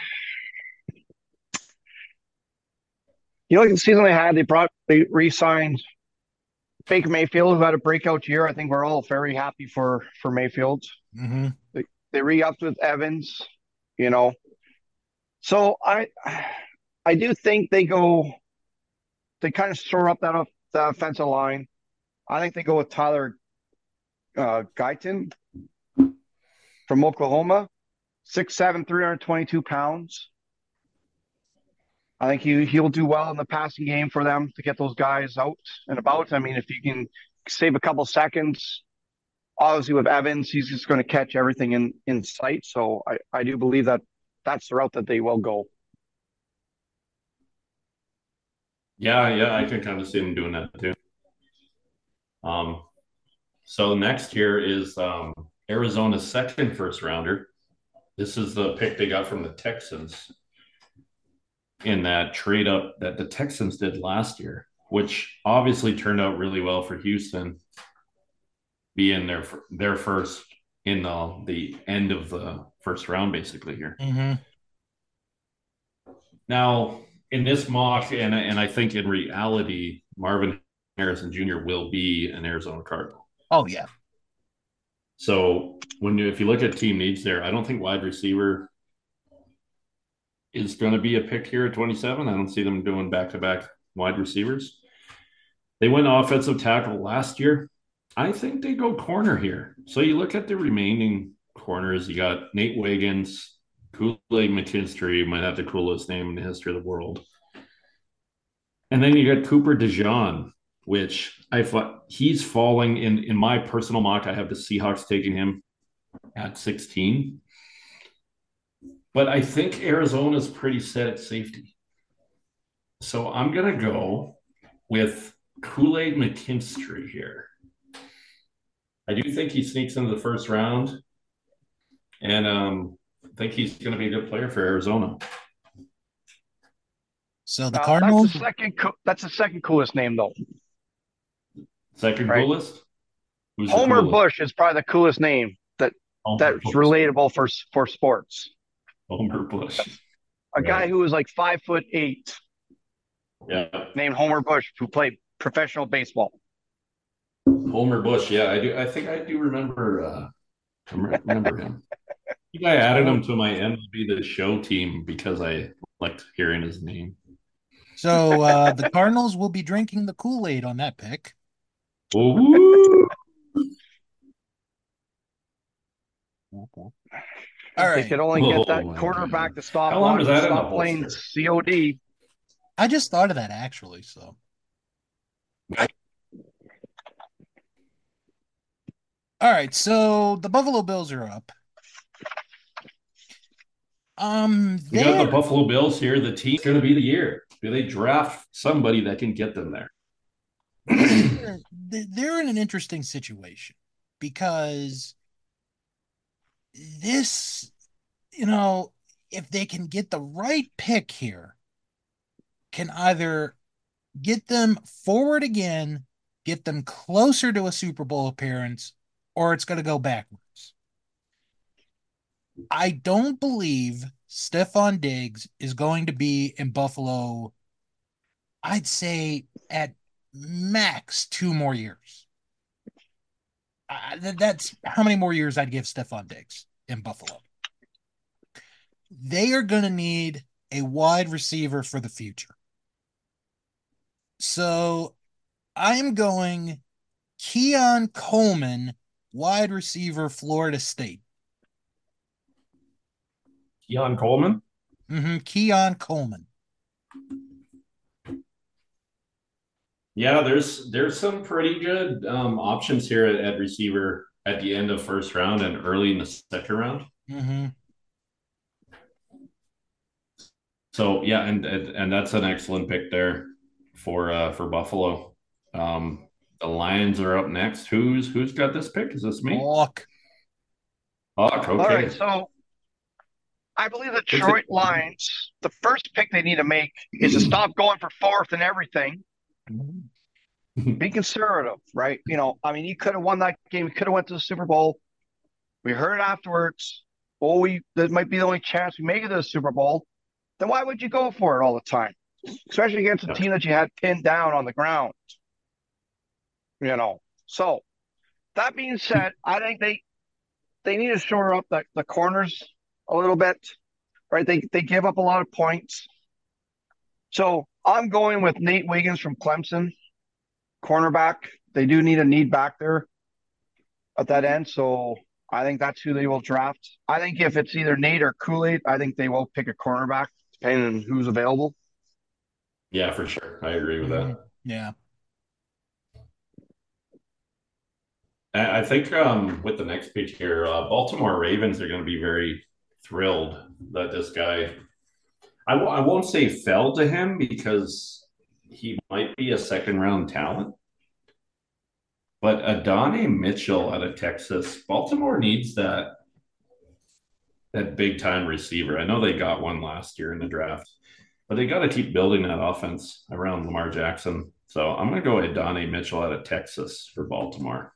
the season they had, they re-signed Baker Mayfield, who had a breakout year. I think we're all very happy for Mayfield. Mm-hmm. They re-upped with Evans, you know. So I do think they kind of shore up the offensive line. I think they go with Tyler Guyton from Oklahoma, 6'7", 322 pounds. I think he'll do well in the passing game for them to get those guys out and about. I mean, if you can save a couple seconds, obviously with Evans, he's just going to catch everything in sight. So I do believe that that's the route that they will go. Yeah, I can kind of see them doing that too. So next here is Arizona's second first rounder. This is the pick they got from the Texans in that trade up that the Texans did last year, which obviously turned out really well for Houston, being their first in the end of the first round, basically here. Mm-hmm. Now, in this mock, and I think in reality, Marvin Harrison Jr. will be an Arizona Cardinal. Oh yeah. So if you look at team needs there, I don't think wide receiver is going to be a pick here at 27. I don't see them doing back-to-back wide receivers. They went offensive tackle last year. I think they go corner here. So you look at the remaining corners. You got Nate Wiggins, Kool-Aid McKinstry, might have the coolest name in the history of the world. And then you got Cooper DeJean, which I thought he's falling in my personal mock. I have the Seahawks taking him at 16. But I think Arizona's pretty set at safety. So I'm going to go with Kool-Aid McKinstry here. I do think he sneaks into the first round. And I think he's going to be a good player for Arizona. So the Cardinals. That's the second coolest name, though. Second right? Coolest? Who's Homer Bush is probably the coolest name that's relatable for sports. Homer Bush. A guy who was like 5'8". Yeah. Named Homer Bush, who played professional baseball. Homer Bush, yeah, I do. I think I do remember him. think I added him So, to my MLB The Show team because I liked hearing his name. the Cardinals will be drinking the Kool-Aid on that pick. Ooh. All If they right. could only get Oh that my quarterback god. to How long was that in the stop playing holster? COD. I just thought of that actually. So, all right. So the Buffalo Bills are up. We got the They're Buffalo Bills here. The team's going to be the year. Do they draft somebody that can get them there? they're in an interesting situation because this, you know, if they can get the right pick here, can either get them forward again, get them closer to a Super Bowl appearance, or it's going to go backwards. I don't believe Stephon Diggs is going to be in Buffalo, I'd say at max 2 more years. That's how many more years I'd give Stephon Diggs in Buffalo. They are going to need a wide receiver for the future. So I'm going Keon Coleman, wide receiver, Florida State. Keon Coleman? Keon Coleman. Yeah, there's some pretty good options here at receiver at the end of first round and early in the second round. hmm So yeah, and that's an excellent pick there for Buffalo. The Lions are up next. Who's got this pick? Is this me? Hawk. Hawk. All right, Okay. so I believe the It's a Detroit Lions, the first pick they need to make is to stop going for fourth and everything. Be conservative, right? I mean, he could have won that game. He could have went to the Super Bowl. We heard afterwards, oh, that might be the only chance we make it to the Super Bowl. Then why would you go for it all the time, especially against a team that you had pinned down on the ground? So that being said, I think they need to shore up the corners a little bit, right? They give up a lot of points. So I'm going with Nate Wiggins from Clemson, cornerback. They do need a need back there at that end. So I think that's who they will draft. I think if it's either Nate or Kool-Aid, I think they will pick a cornerback, depending on who's available. Yeah, for sure. I agree with that. Yeah. I think with the next pick here, Baltimore Ravens are going to be very thrilled that this guy. I won't say fell to him because he might be a second round talent, but Adonai Mitchell out of Texas, Baltimore needs that big time receiver. I know they got one last year in the draft, but they got to keep building that offense around Lamar Jackson. So I'm going to go Adonai Mitchell out of Texas for Baltimore.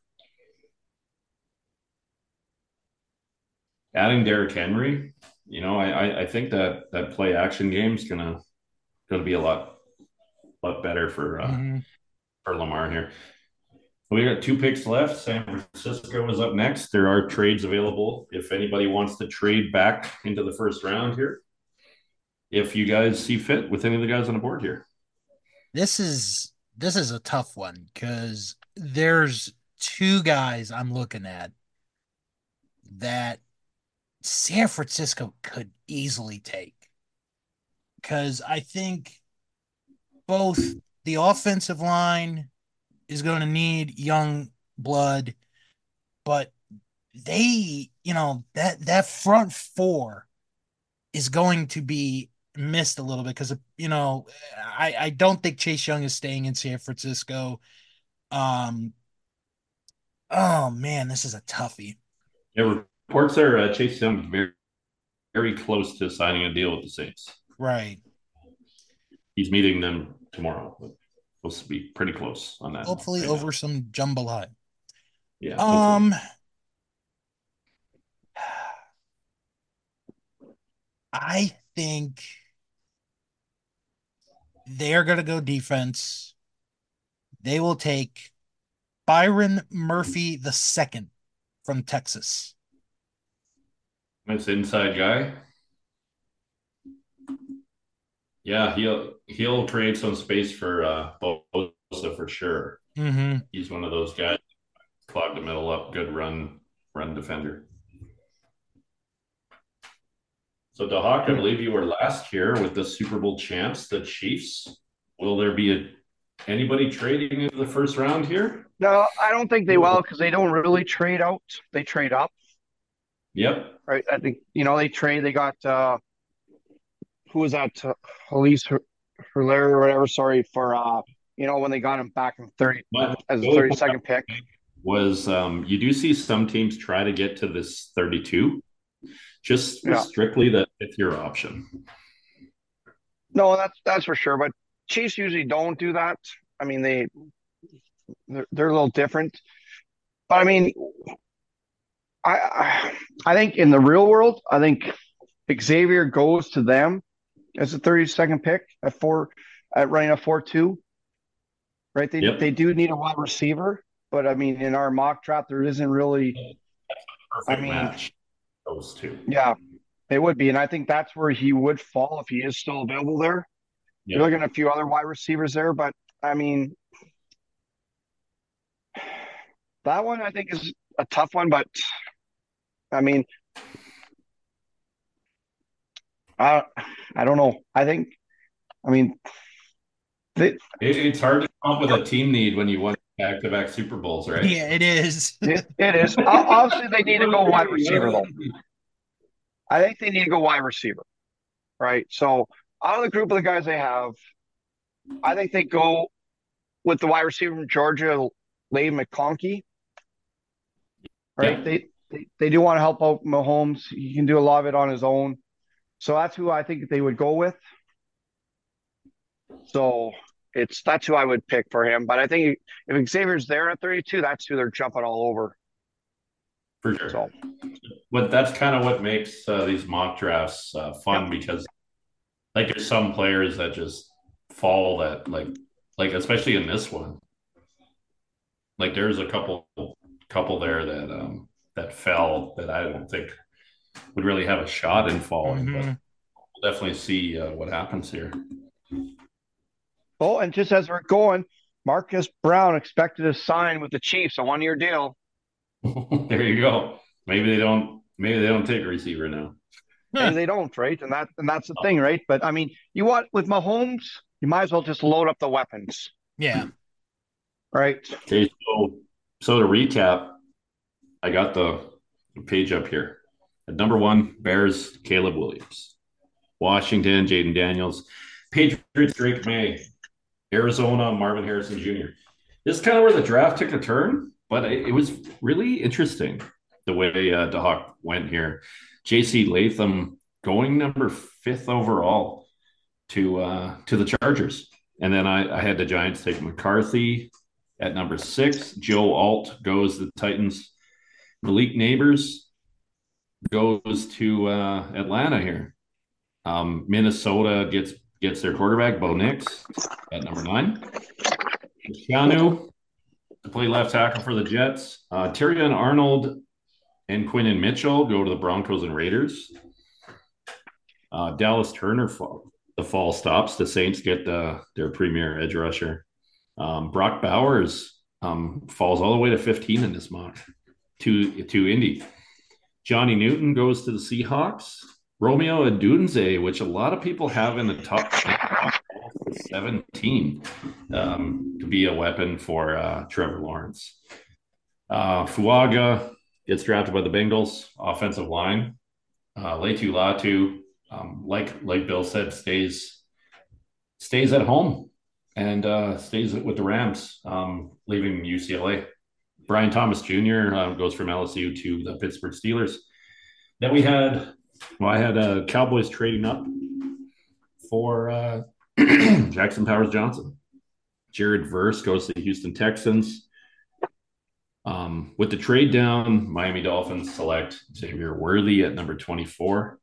Adding Derrick Henry, I think that play action game is gonna be a lot better hmm for Lamar here. We got two picks left. San Francisco is up next. There are trades available if anybody wants to trade back into the first round here. If you guys see fit with any of the guys on the board here. This is a tough one because there's two guys I'm looking at that San Francisco could easily take. Because I think both the offensive line is going to need young blood, but that front four is going to be missed a little bit because I don't think Chase Young is staying in San Francisco. Um, oh man, this is a toughie. Yeah, reports are Chase Young very close to signing a deal with the Saints. Right. He's meeting them tomorrow. Supposed to be pretty close on that Hopefully right now. over some jambalaya. Yeah, hopefully. Um, I think they're gonna go defense. They will take Byron Murphy the second from Texas. Nice inside guy. Yeah, he'll create some space for Bosa for sure. Mm-hmm. He's one of those guys, clog the middle up, good run defender. So Dahak, I believe you were last here with the Super Bowl champs, the Chiefs. Will there be anybody trading in the first round here? No, I don't think they will because they don't really trade out. They trade up, Yep. right? I think they trade. They got who was that? Elise Hilaire or whatever. Sorry for when they got him back in 30 But as a the only point 32nd pick. was you do see some teams try to get to this 32, just Yeah, strictly that fifth year option. no, that's for sure. But Chiefs usually don't do that. I mean, they're a little different. But I mean, I think in the real world, I think Xavier goes to them as the 32nd pick at running a 4-2, right? They Yep. do need a wide receiver, but I mean, in our mock draft, there isn't really. I Perfect mean, match, those two. yeah, it would be, and I think that's where he would fall if he is still available there. You're Yep. looking at a few other wide receivers there, but I mean, that one I think is a tough one. But I mean, I I don't know. I mean, they, It's hard to come up with a team need when you won back-to-back Super Bowls, right? Yeah, it is. it is obviously they need to go wide receiver though. I think they need to go wide receiver, right? So out of the group of the guys they have, I think they go with the wide receiver from Georgia, Lane McConkey, right? Yep. They do want to help out Mahomes. He can do a lot of it on his own. So that's who I think they would go with. So that's who I would pick for him. But I think if Xavier's there at 32, that's who they're jumping all over. For sure. So But that's kind of what makes these mock drafts yep. fun because like there's some players that just fall that like especially in this one. Like there's a couple there that fell that I don't think would really have a shot in falling, but Mm-hmm. we'll definitely see what happens here. Oh, and just as we're going, Marcus Brown expected to sign with the Chiefs a 1-year deal. There you go. Maybe they don't take a receiver now. Maybe they don't, right? And that's the thing, right? But I mean, you want with Mahomes, you might as well just load up the weapons, Yeah. right? Okay, so to recap, I got the page up here. At number one, Bears, Caleb Williams. Washington, Jaden Daniels. Patriots, Drake May. Arizona, Marvin Harrison Jr. This is kind of where the draft took a turn, but it was really interesting the way DeHawk went here. J.C. Latham going number 5th overall to the Chargers. And then I had the Giants take McCarthy at number 6. Joe Alt goes to the Titans. Malik Neighbors goes to Atlanta here. Minnesota gets their quarterback, Bo Nix, at number 9. Keanu to play left tackle for the Jets. Tyrion Arnold and Quinton Mitchell go to the Broncos and Raiders. Dallas Turner, the fall stops. The Saints get their premier edge rusher. Brock Bowers falls all the way to 15 in this mock to Indy. Johnny Newton goes to the Seahawks. Romeo Odunze, which a lot of people have in the top 17 to be a weapon for Trevor Lawrence. Fuaga gets drafted by the Bengals, offensive line. Latu Latu, like Bill said, stays at home and stays with the Rams, leaving UCLA. Brian Thomas Jr. Goes from LSU to the Pittsburgh Steelers. Then I had Cowboys trading up for Jackson Powers Johnson. Jared Verse goes to the Houston Texans. With the trade down, Miami Dolphins select Xavier Worthy at number 24.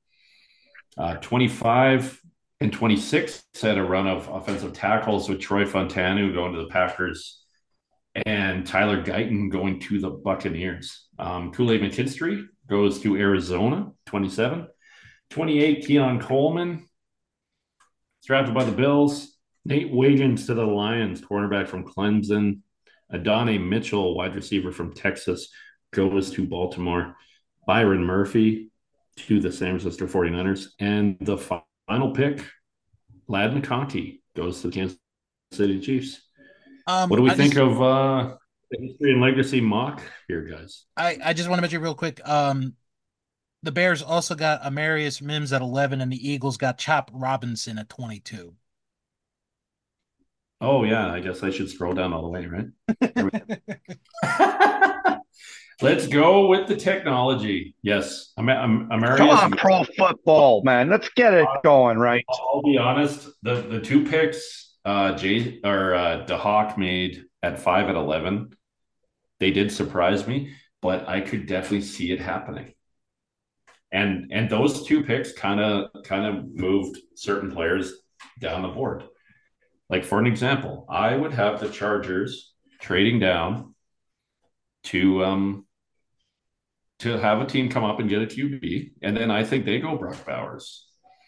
25 and 26 had a run of offensive tackles with Troy Fontanu going to the Packers and Tyler Guyton going to the Buccaneers. Kool-Aid McKinstry goes to Arizona, 27. 28, Keon Coleman, drafted by the Bills. Nate Wiggins to the Lions, cornerback from Clemson. Adonai Mitchell, wide receiver from Texas, goes to Baltimore. Byron Murphy to the San Francisco 49ers. And the final pick, Lad McConkey, goes to the Kansas City Chiefs. What do we think of the history and legacy mock here, guys? I just want to mention real quick. The Bears also got Amarius Mims at 11, and the Eagles got Chop Robinson at 22. Oh, yeah. I guess I should scroll down all the way, right? Let's go with the technology. Yes. Amarius. Come on, pro football, man. Let's get it going, right? I'll be honest. The two picks DeHawk made at 5 at 11, they did surprise me, but I could definitely see it happening. And those two picks kind of moved certain players down the board. Like, for an example, I would have the Chargers trading down to have a team come up and get a QB, and then I think they go Brock Bowers.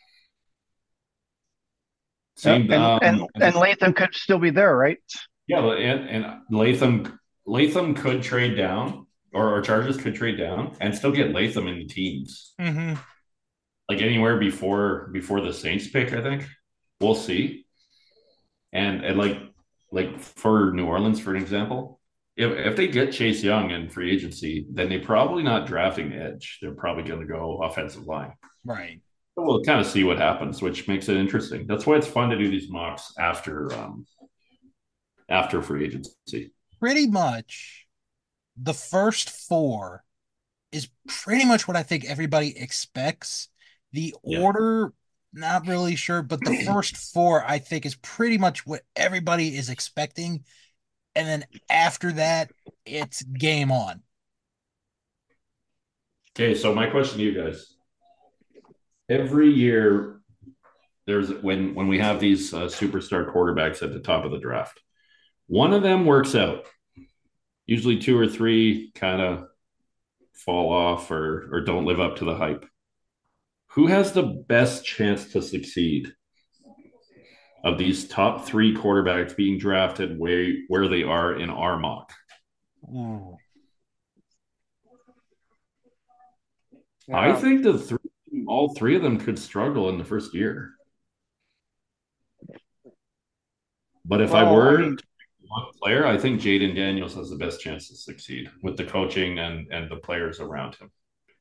Seemed, and Latham could still be there, right? Yeah, and Latham could trade down, or Chargers could trade down and still get Latham in the teams. Mm-hmm. Like anywhere before the Saints pick, I think. We'll see. And like for New Orleans, for an example, if they get Chase Young in free agency, then they're probably not drafting edge. They're probably going to go offensive line. Right. So we'll kind of see what happens, which makes it interesting. That's why it's fun to do these mocks after free agency. Pretty much the first four is pretty much what I think everybody expects. The order, not really sure, but the first four I think is pretty much what everybody is expecting. And then after that, it's game on. Okay, so my question to you guys. Every year, there's when we have these superstar quarterbacks at the top of the draft, one of them works out. Usually two or three kind of fall off or don't live up to the hype. Who has the best chance to succeed of these top three quarterbacks being drafted where they are in our mock? Ooh. Yeah. I think all three of them could struggle in the first year. But if I were one player, I think Jayden Daniels has the best chance to succeed with the coaching and the players around him.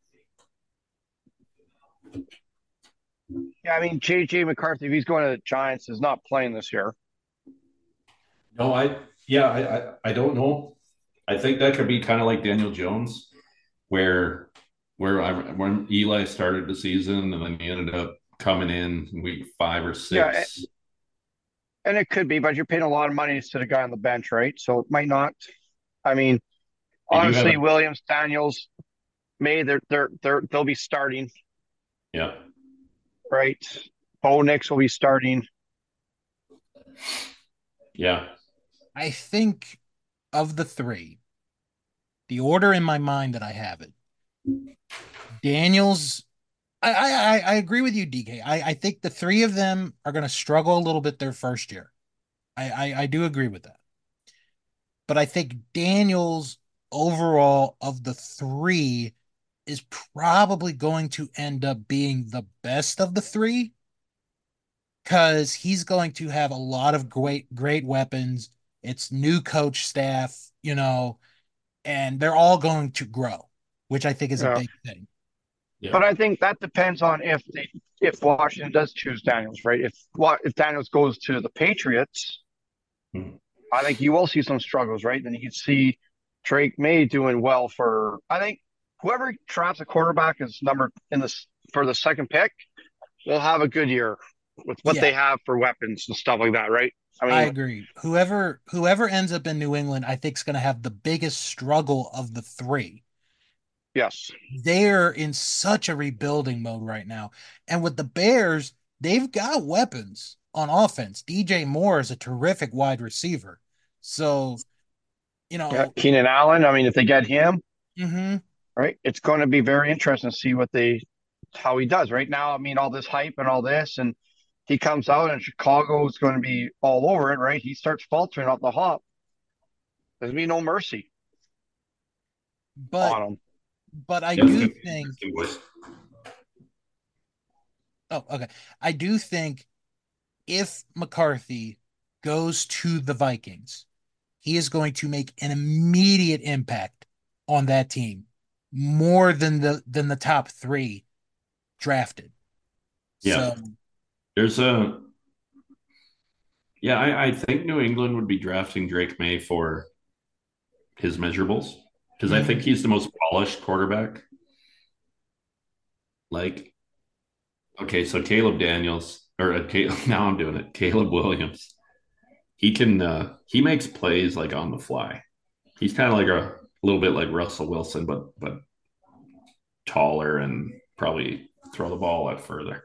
Yeah, I mean, J.J. McCarthy, if he's going to the Giants, is not playing this year. No, I don't know. I think that could be kind of like Daniel Jones, where when Eli started the season and then he ended up coming in week 5 or 6. Yeah, and it could be, but you're paying a lot of money to sit a guy on the bench, right? So it might not. I mean, honestly, Williams, Daniels, May, they'll be starting. Yeah. Right. Bo Nix will be starting. Yeah. I think of the three, the order in my mind that I have it, Daniels, I agree with you, DK. I think the three of them are going to struggle a little bit their first year. I do agree with that. But I think Daniels overall of the three is probably going to end up being the best of the three because he's going to have a lot of great weapons. It's new coach staff, and they're all going to grow, which I think is a big thing. Yeah. But I think that depends on if Washington does choose Daniels, right? If Daniels goes to the Patriots, I think you will see some struggles, right? Then you can see Drake May doing well for. I think whoever drafts a quarterback is for the second pick will have a good year with what they have for weapons and stuff like that, right? I agree. Whoever ends up in New England, I think is going to have the biggest struggle of the three. Yes. They're in such a rebuilding mode right now. And with the Bears, they've got weapons on offense. DJ Moore is a terrific wide receiver. So, Keenan Allen, I mean, if they get him. Mm-hmm. right? It's going to be very interesting to see how he does. Right now, I mean, all this hype and all this, and he comes out and Chicago is going to be all over it, right? He starts faltering off the hop. There's be no mercy But on him. I Yeah, it's do gonna be think, interesting, boys. oh, okay. I do think if McCarthy goes to the Vikings, he is going to make an immediate impact on that team more than the top three drafted. Yeah, So, there's a yeah. I think New England would be drafting Drake May for his measurables because I think mhm. he's the most polished quarterback. Like, okay, so Caleb Daniels or now I'm doing it. Caleb Williams. He makes plays like on the fly. He's kind of like a little bit like Russell Wilson, but taller and probably throw the ball out further.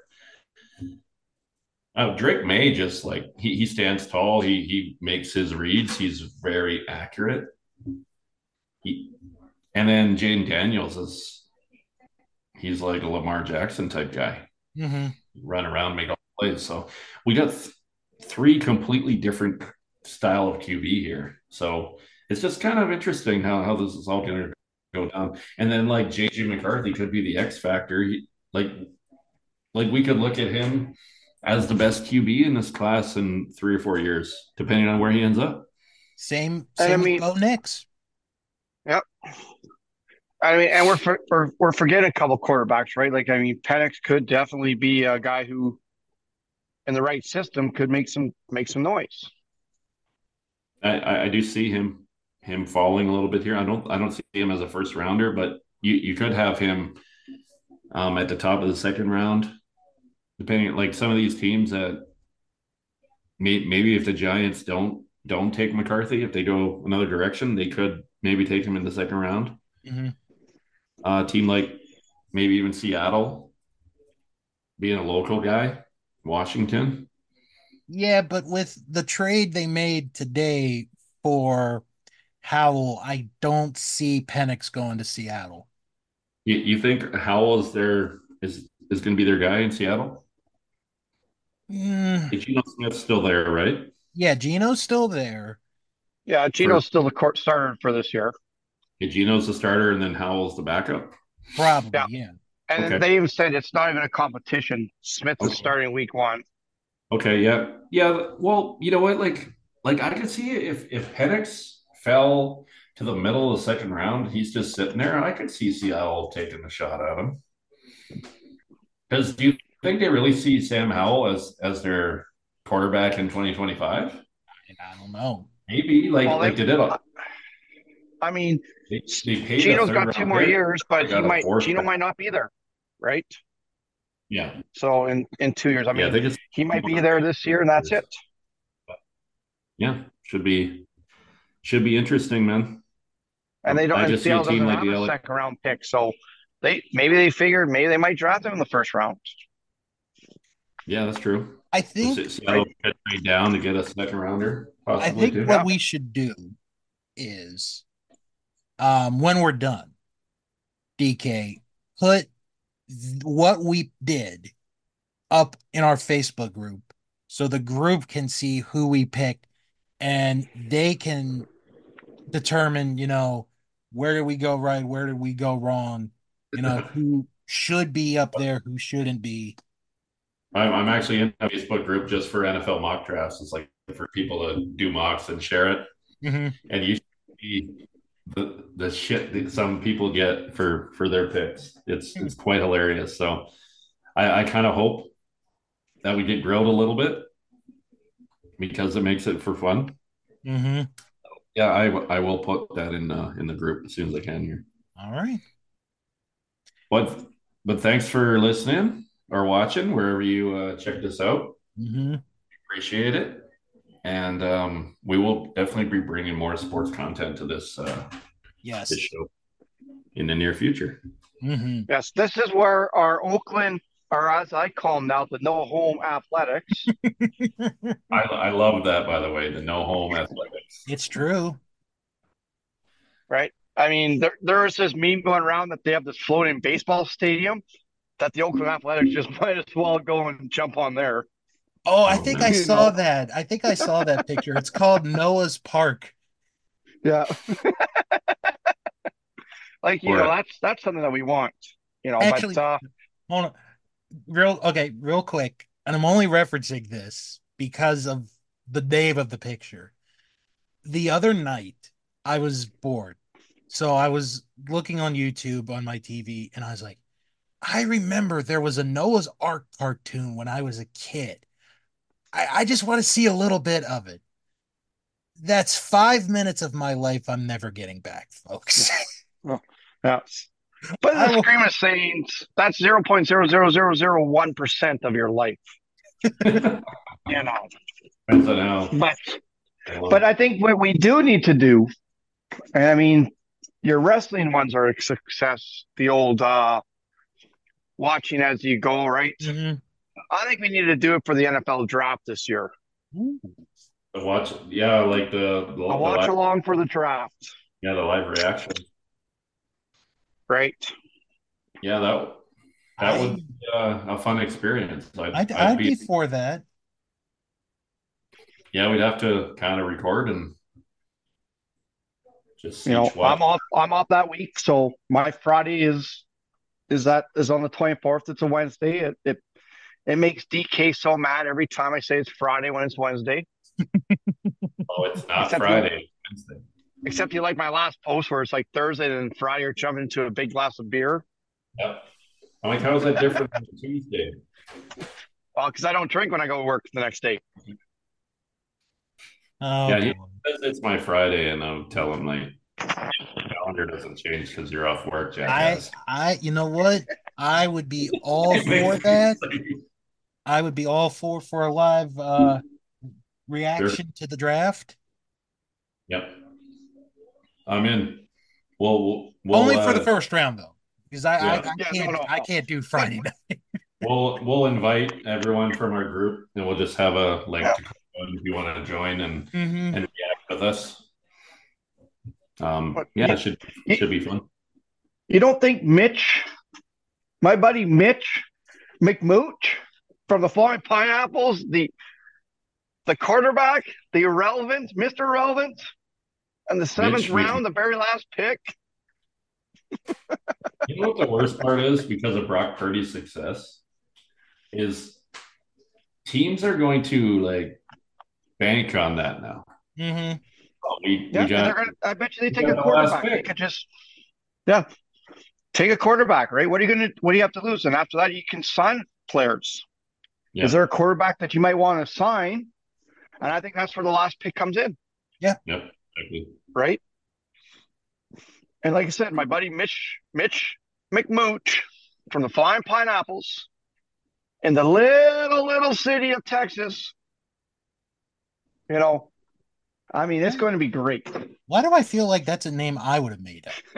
Drake May just like he stands tall. He makes his reads. He's very accurate. He and then Jaden Daniels is he's like a Lamar Jackson type guy. Mhm. Run around, make all the plays. So we got three completely different style of QB here. So it's just kind of interesting how this is all going to go down. And then like JJ McCarthy could be the X factor. Like we could look at him as the best QB in this class in 3 or 4 years, depending on where he ends up. And I Same with mean, Bo Nix. yeah, I mean, and we're forgetting a couple quarterbacks, right? Like, I mean, Penix could definitely be a guy who, in the right system, could make some noise. I do see him falling a little bit here. I don't see him as a first rounder, but you could have him at the top of the second round, depending like some of these teams that maybe if the Giants don't take McCarthy, if they go another direction, they could maybe take him in the second round. Mhm. Team like maybe even Seattle, being a local guy, Washington. Yeah, but with the trade they made today for Howell, I don't see Penix going to Seattle. You think Howell is going to be their guy in Seattle? Mm, Geno Smith's still there, right? yeah, Gino's still there. Yeah, For Geno's still the court starter for this year. Geno's the starter, and then Howell's the backup. Probably, Yeah, yeah. and then Okay, they even said it's not even a competition. Smith is okay, starting week one. okay, yeah, yeah. Well, you know what? Like I could see if Penix fell to the middle of the second round, he's just sitting there. I could see Seattle taking a shot at him. Because do you think they really see Sam Howell as their quarterback in 2025? I don't know. Maybe Well, like they did. I mean, They paid a Geno's third got two round more pick. years, but They got a fourth Geno back. might not be there, right? Yeah, So in 2 years, I yeah. mean, They just he might be there this year, and that's it. yeah. Should be interesting, man. And they don't. I And just see a Seattle team doesn't like have the a LA. second round pick, so they figure maybe they might draft him in the first round, Yeah, that's true. I So think right? Seattle could trade down to get a second rounder, I possibly think too. what Yeah, we should do is when we're done, DK, put what we did up in our Facebook group so the group can see who we picked and they can determine, where did we go right, where did we go wrong, who should be up there, who shouldn't be. I'm actually in a Facebook group just for NFL mock drafts. It's like for people to do mocks and share it. Hmm. And you see the shit that some people get for their picks. It's quite hilarious. So I kind of hope that we get grilled a little bit because it makes it for fun. Hmm. Yeah, I will put that in the group as soon as I can here. All right. But thanks for listening or watching wherever you check this out. Hmm. Appreciate it. And we will definitely be bringing more sports content to this Yes. show in the near future. Hmm. yes. This is where our Oakland, or as I call them now, the No Home Athletics, I love that, by the way, the no home athletics. It's true. right? I mean, there is this meme going around that they have this floating baseball stadium that the Oakland Athletics just might as well go and jump on there. Oh, I Oh think I man. You saw know, that. I think I saw that picture. It's called Noah's Park. yeah, like Or that's something that we want. But Actually, hold on. Real quick. And I'm only referencing this because of the name of the picture. The other night, I was bored. So I was looking on YouTube on my TV and I was like, I remember there was a Noah's Ark cartoon when I was a kid. I just want to see a little bit of it. That's 5 minutes of my life I'm never getting back, folks. oh, yeah. But in I the will. scheme of things, that's 0.00001% of your life. depends You know, on how but long. I think what we do need to do, and I mean, your wrestling ones are a success. The old watching as you go, right? Mhm. I think we need to do it for the NFL draft this year. To watch, yeah, like A the watch live, along for the draft, yeah, the live reaction. right? Yeah, that would I be a fun experience. I'd I'd be, be for that. yeah, we'd have to kind of record and just each watch. I'm off that week, so my Friday is on the 24th. It's a Wednesday. It makes DK so mad every time I say it's Friday when it's Wednesday. Oh, it's not Except you Friday, it's Wednesday. except you like my last post where it's like Thursday and Friday are jumping into a big glass of beer. Yep. I'm like, how is that different than Tuesday? Well, because I don't drink when I go to work the next day. Oh Yeah, he boy. says it's my Friday, and I'll tell him like calendar doesn't change because you're off work, jackass. You know what? I would be all for that. I would be all for a live Sure. reaction to the draft. Yep. I'm in. We'll Only for the first round though. Because yeah, Yeah, no, no, I no. can't do But Friday night. we'll invite everyone from our group, and we'll just have a link yeah, to click on if you want to join Hmm. and react with us. but Yeah, it should be fun. you don't think my buddy Mitch McMooch from the Flying Pineapples, the quarterback, the irrelevant, Mr. Irrelevant, and the seventh Mitch, round, the very last pick. you know what the worst part is because of Brock Purdy's success is teams are going to like bank on that now. Hmm. Oh, we Yeah, and got I bet you they we take got a the last quarterback. They pick. could just, yeah, take a quarterback, right? What do you have to lose? And after that, you can sign players. Is there Yep. a quarterback that you might want to sign? And I think that's where the last pick comes in, Yeah. Yep. Exactly. right? And like I said, my buddy Mitch McMooch from the Flying Pineapples in the little city of Texas, you know, I mean, it's going to be great. Why do I feel like that's a name I would have made up?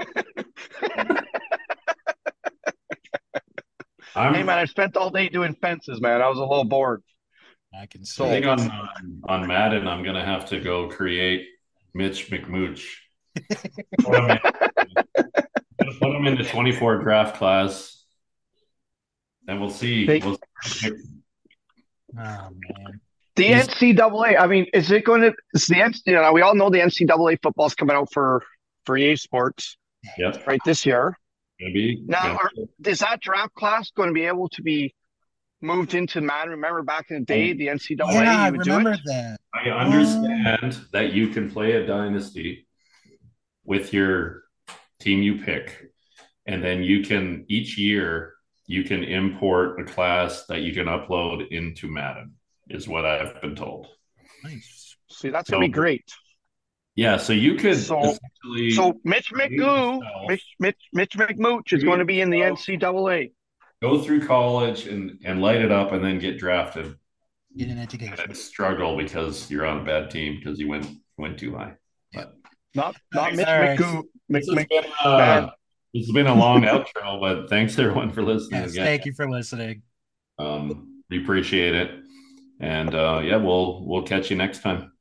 Hey man, I'm I spent all day doing fences, man. I was a little bored. I can I see So think it. on Madden, I'm gonna have to go create Mitch McMooch. Put him in, put him in the 24 draft class, and we'll see. they, We'll see. Oh man. the Is NCAA, I mean, is it going to, is the NCAA, we all know the NCAA football's coming out for EA Sports, Yep. right, this year. Now, Gonna is that draft class going to be able to be moved into Madden? Remember back in the day, be. the Yeah, NCAA, I you would do it? remember that. I Oh, understand that you can play a dynasty with your team you pick, and then you can each year you can import a class that you can upload into Madden, is what I've been told. nice. See, that's going to So be great. yeah, so you could So, essentially Mitch create McGoo, yourself, Mitch McMooch is going create to be in the yourself, NCAA. go through college and light it up, and then get drafted Get an and education. struggle because you're on a bad team because you went too high. Yeah. But Not Mitch All right. McGoo, this has been man. this has been a long outro, but thanks everyone for listening Yes, again. thank you for listening. We appreciate it, and yeah, we'll catch you next time.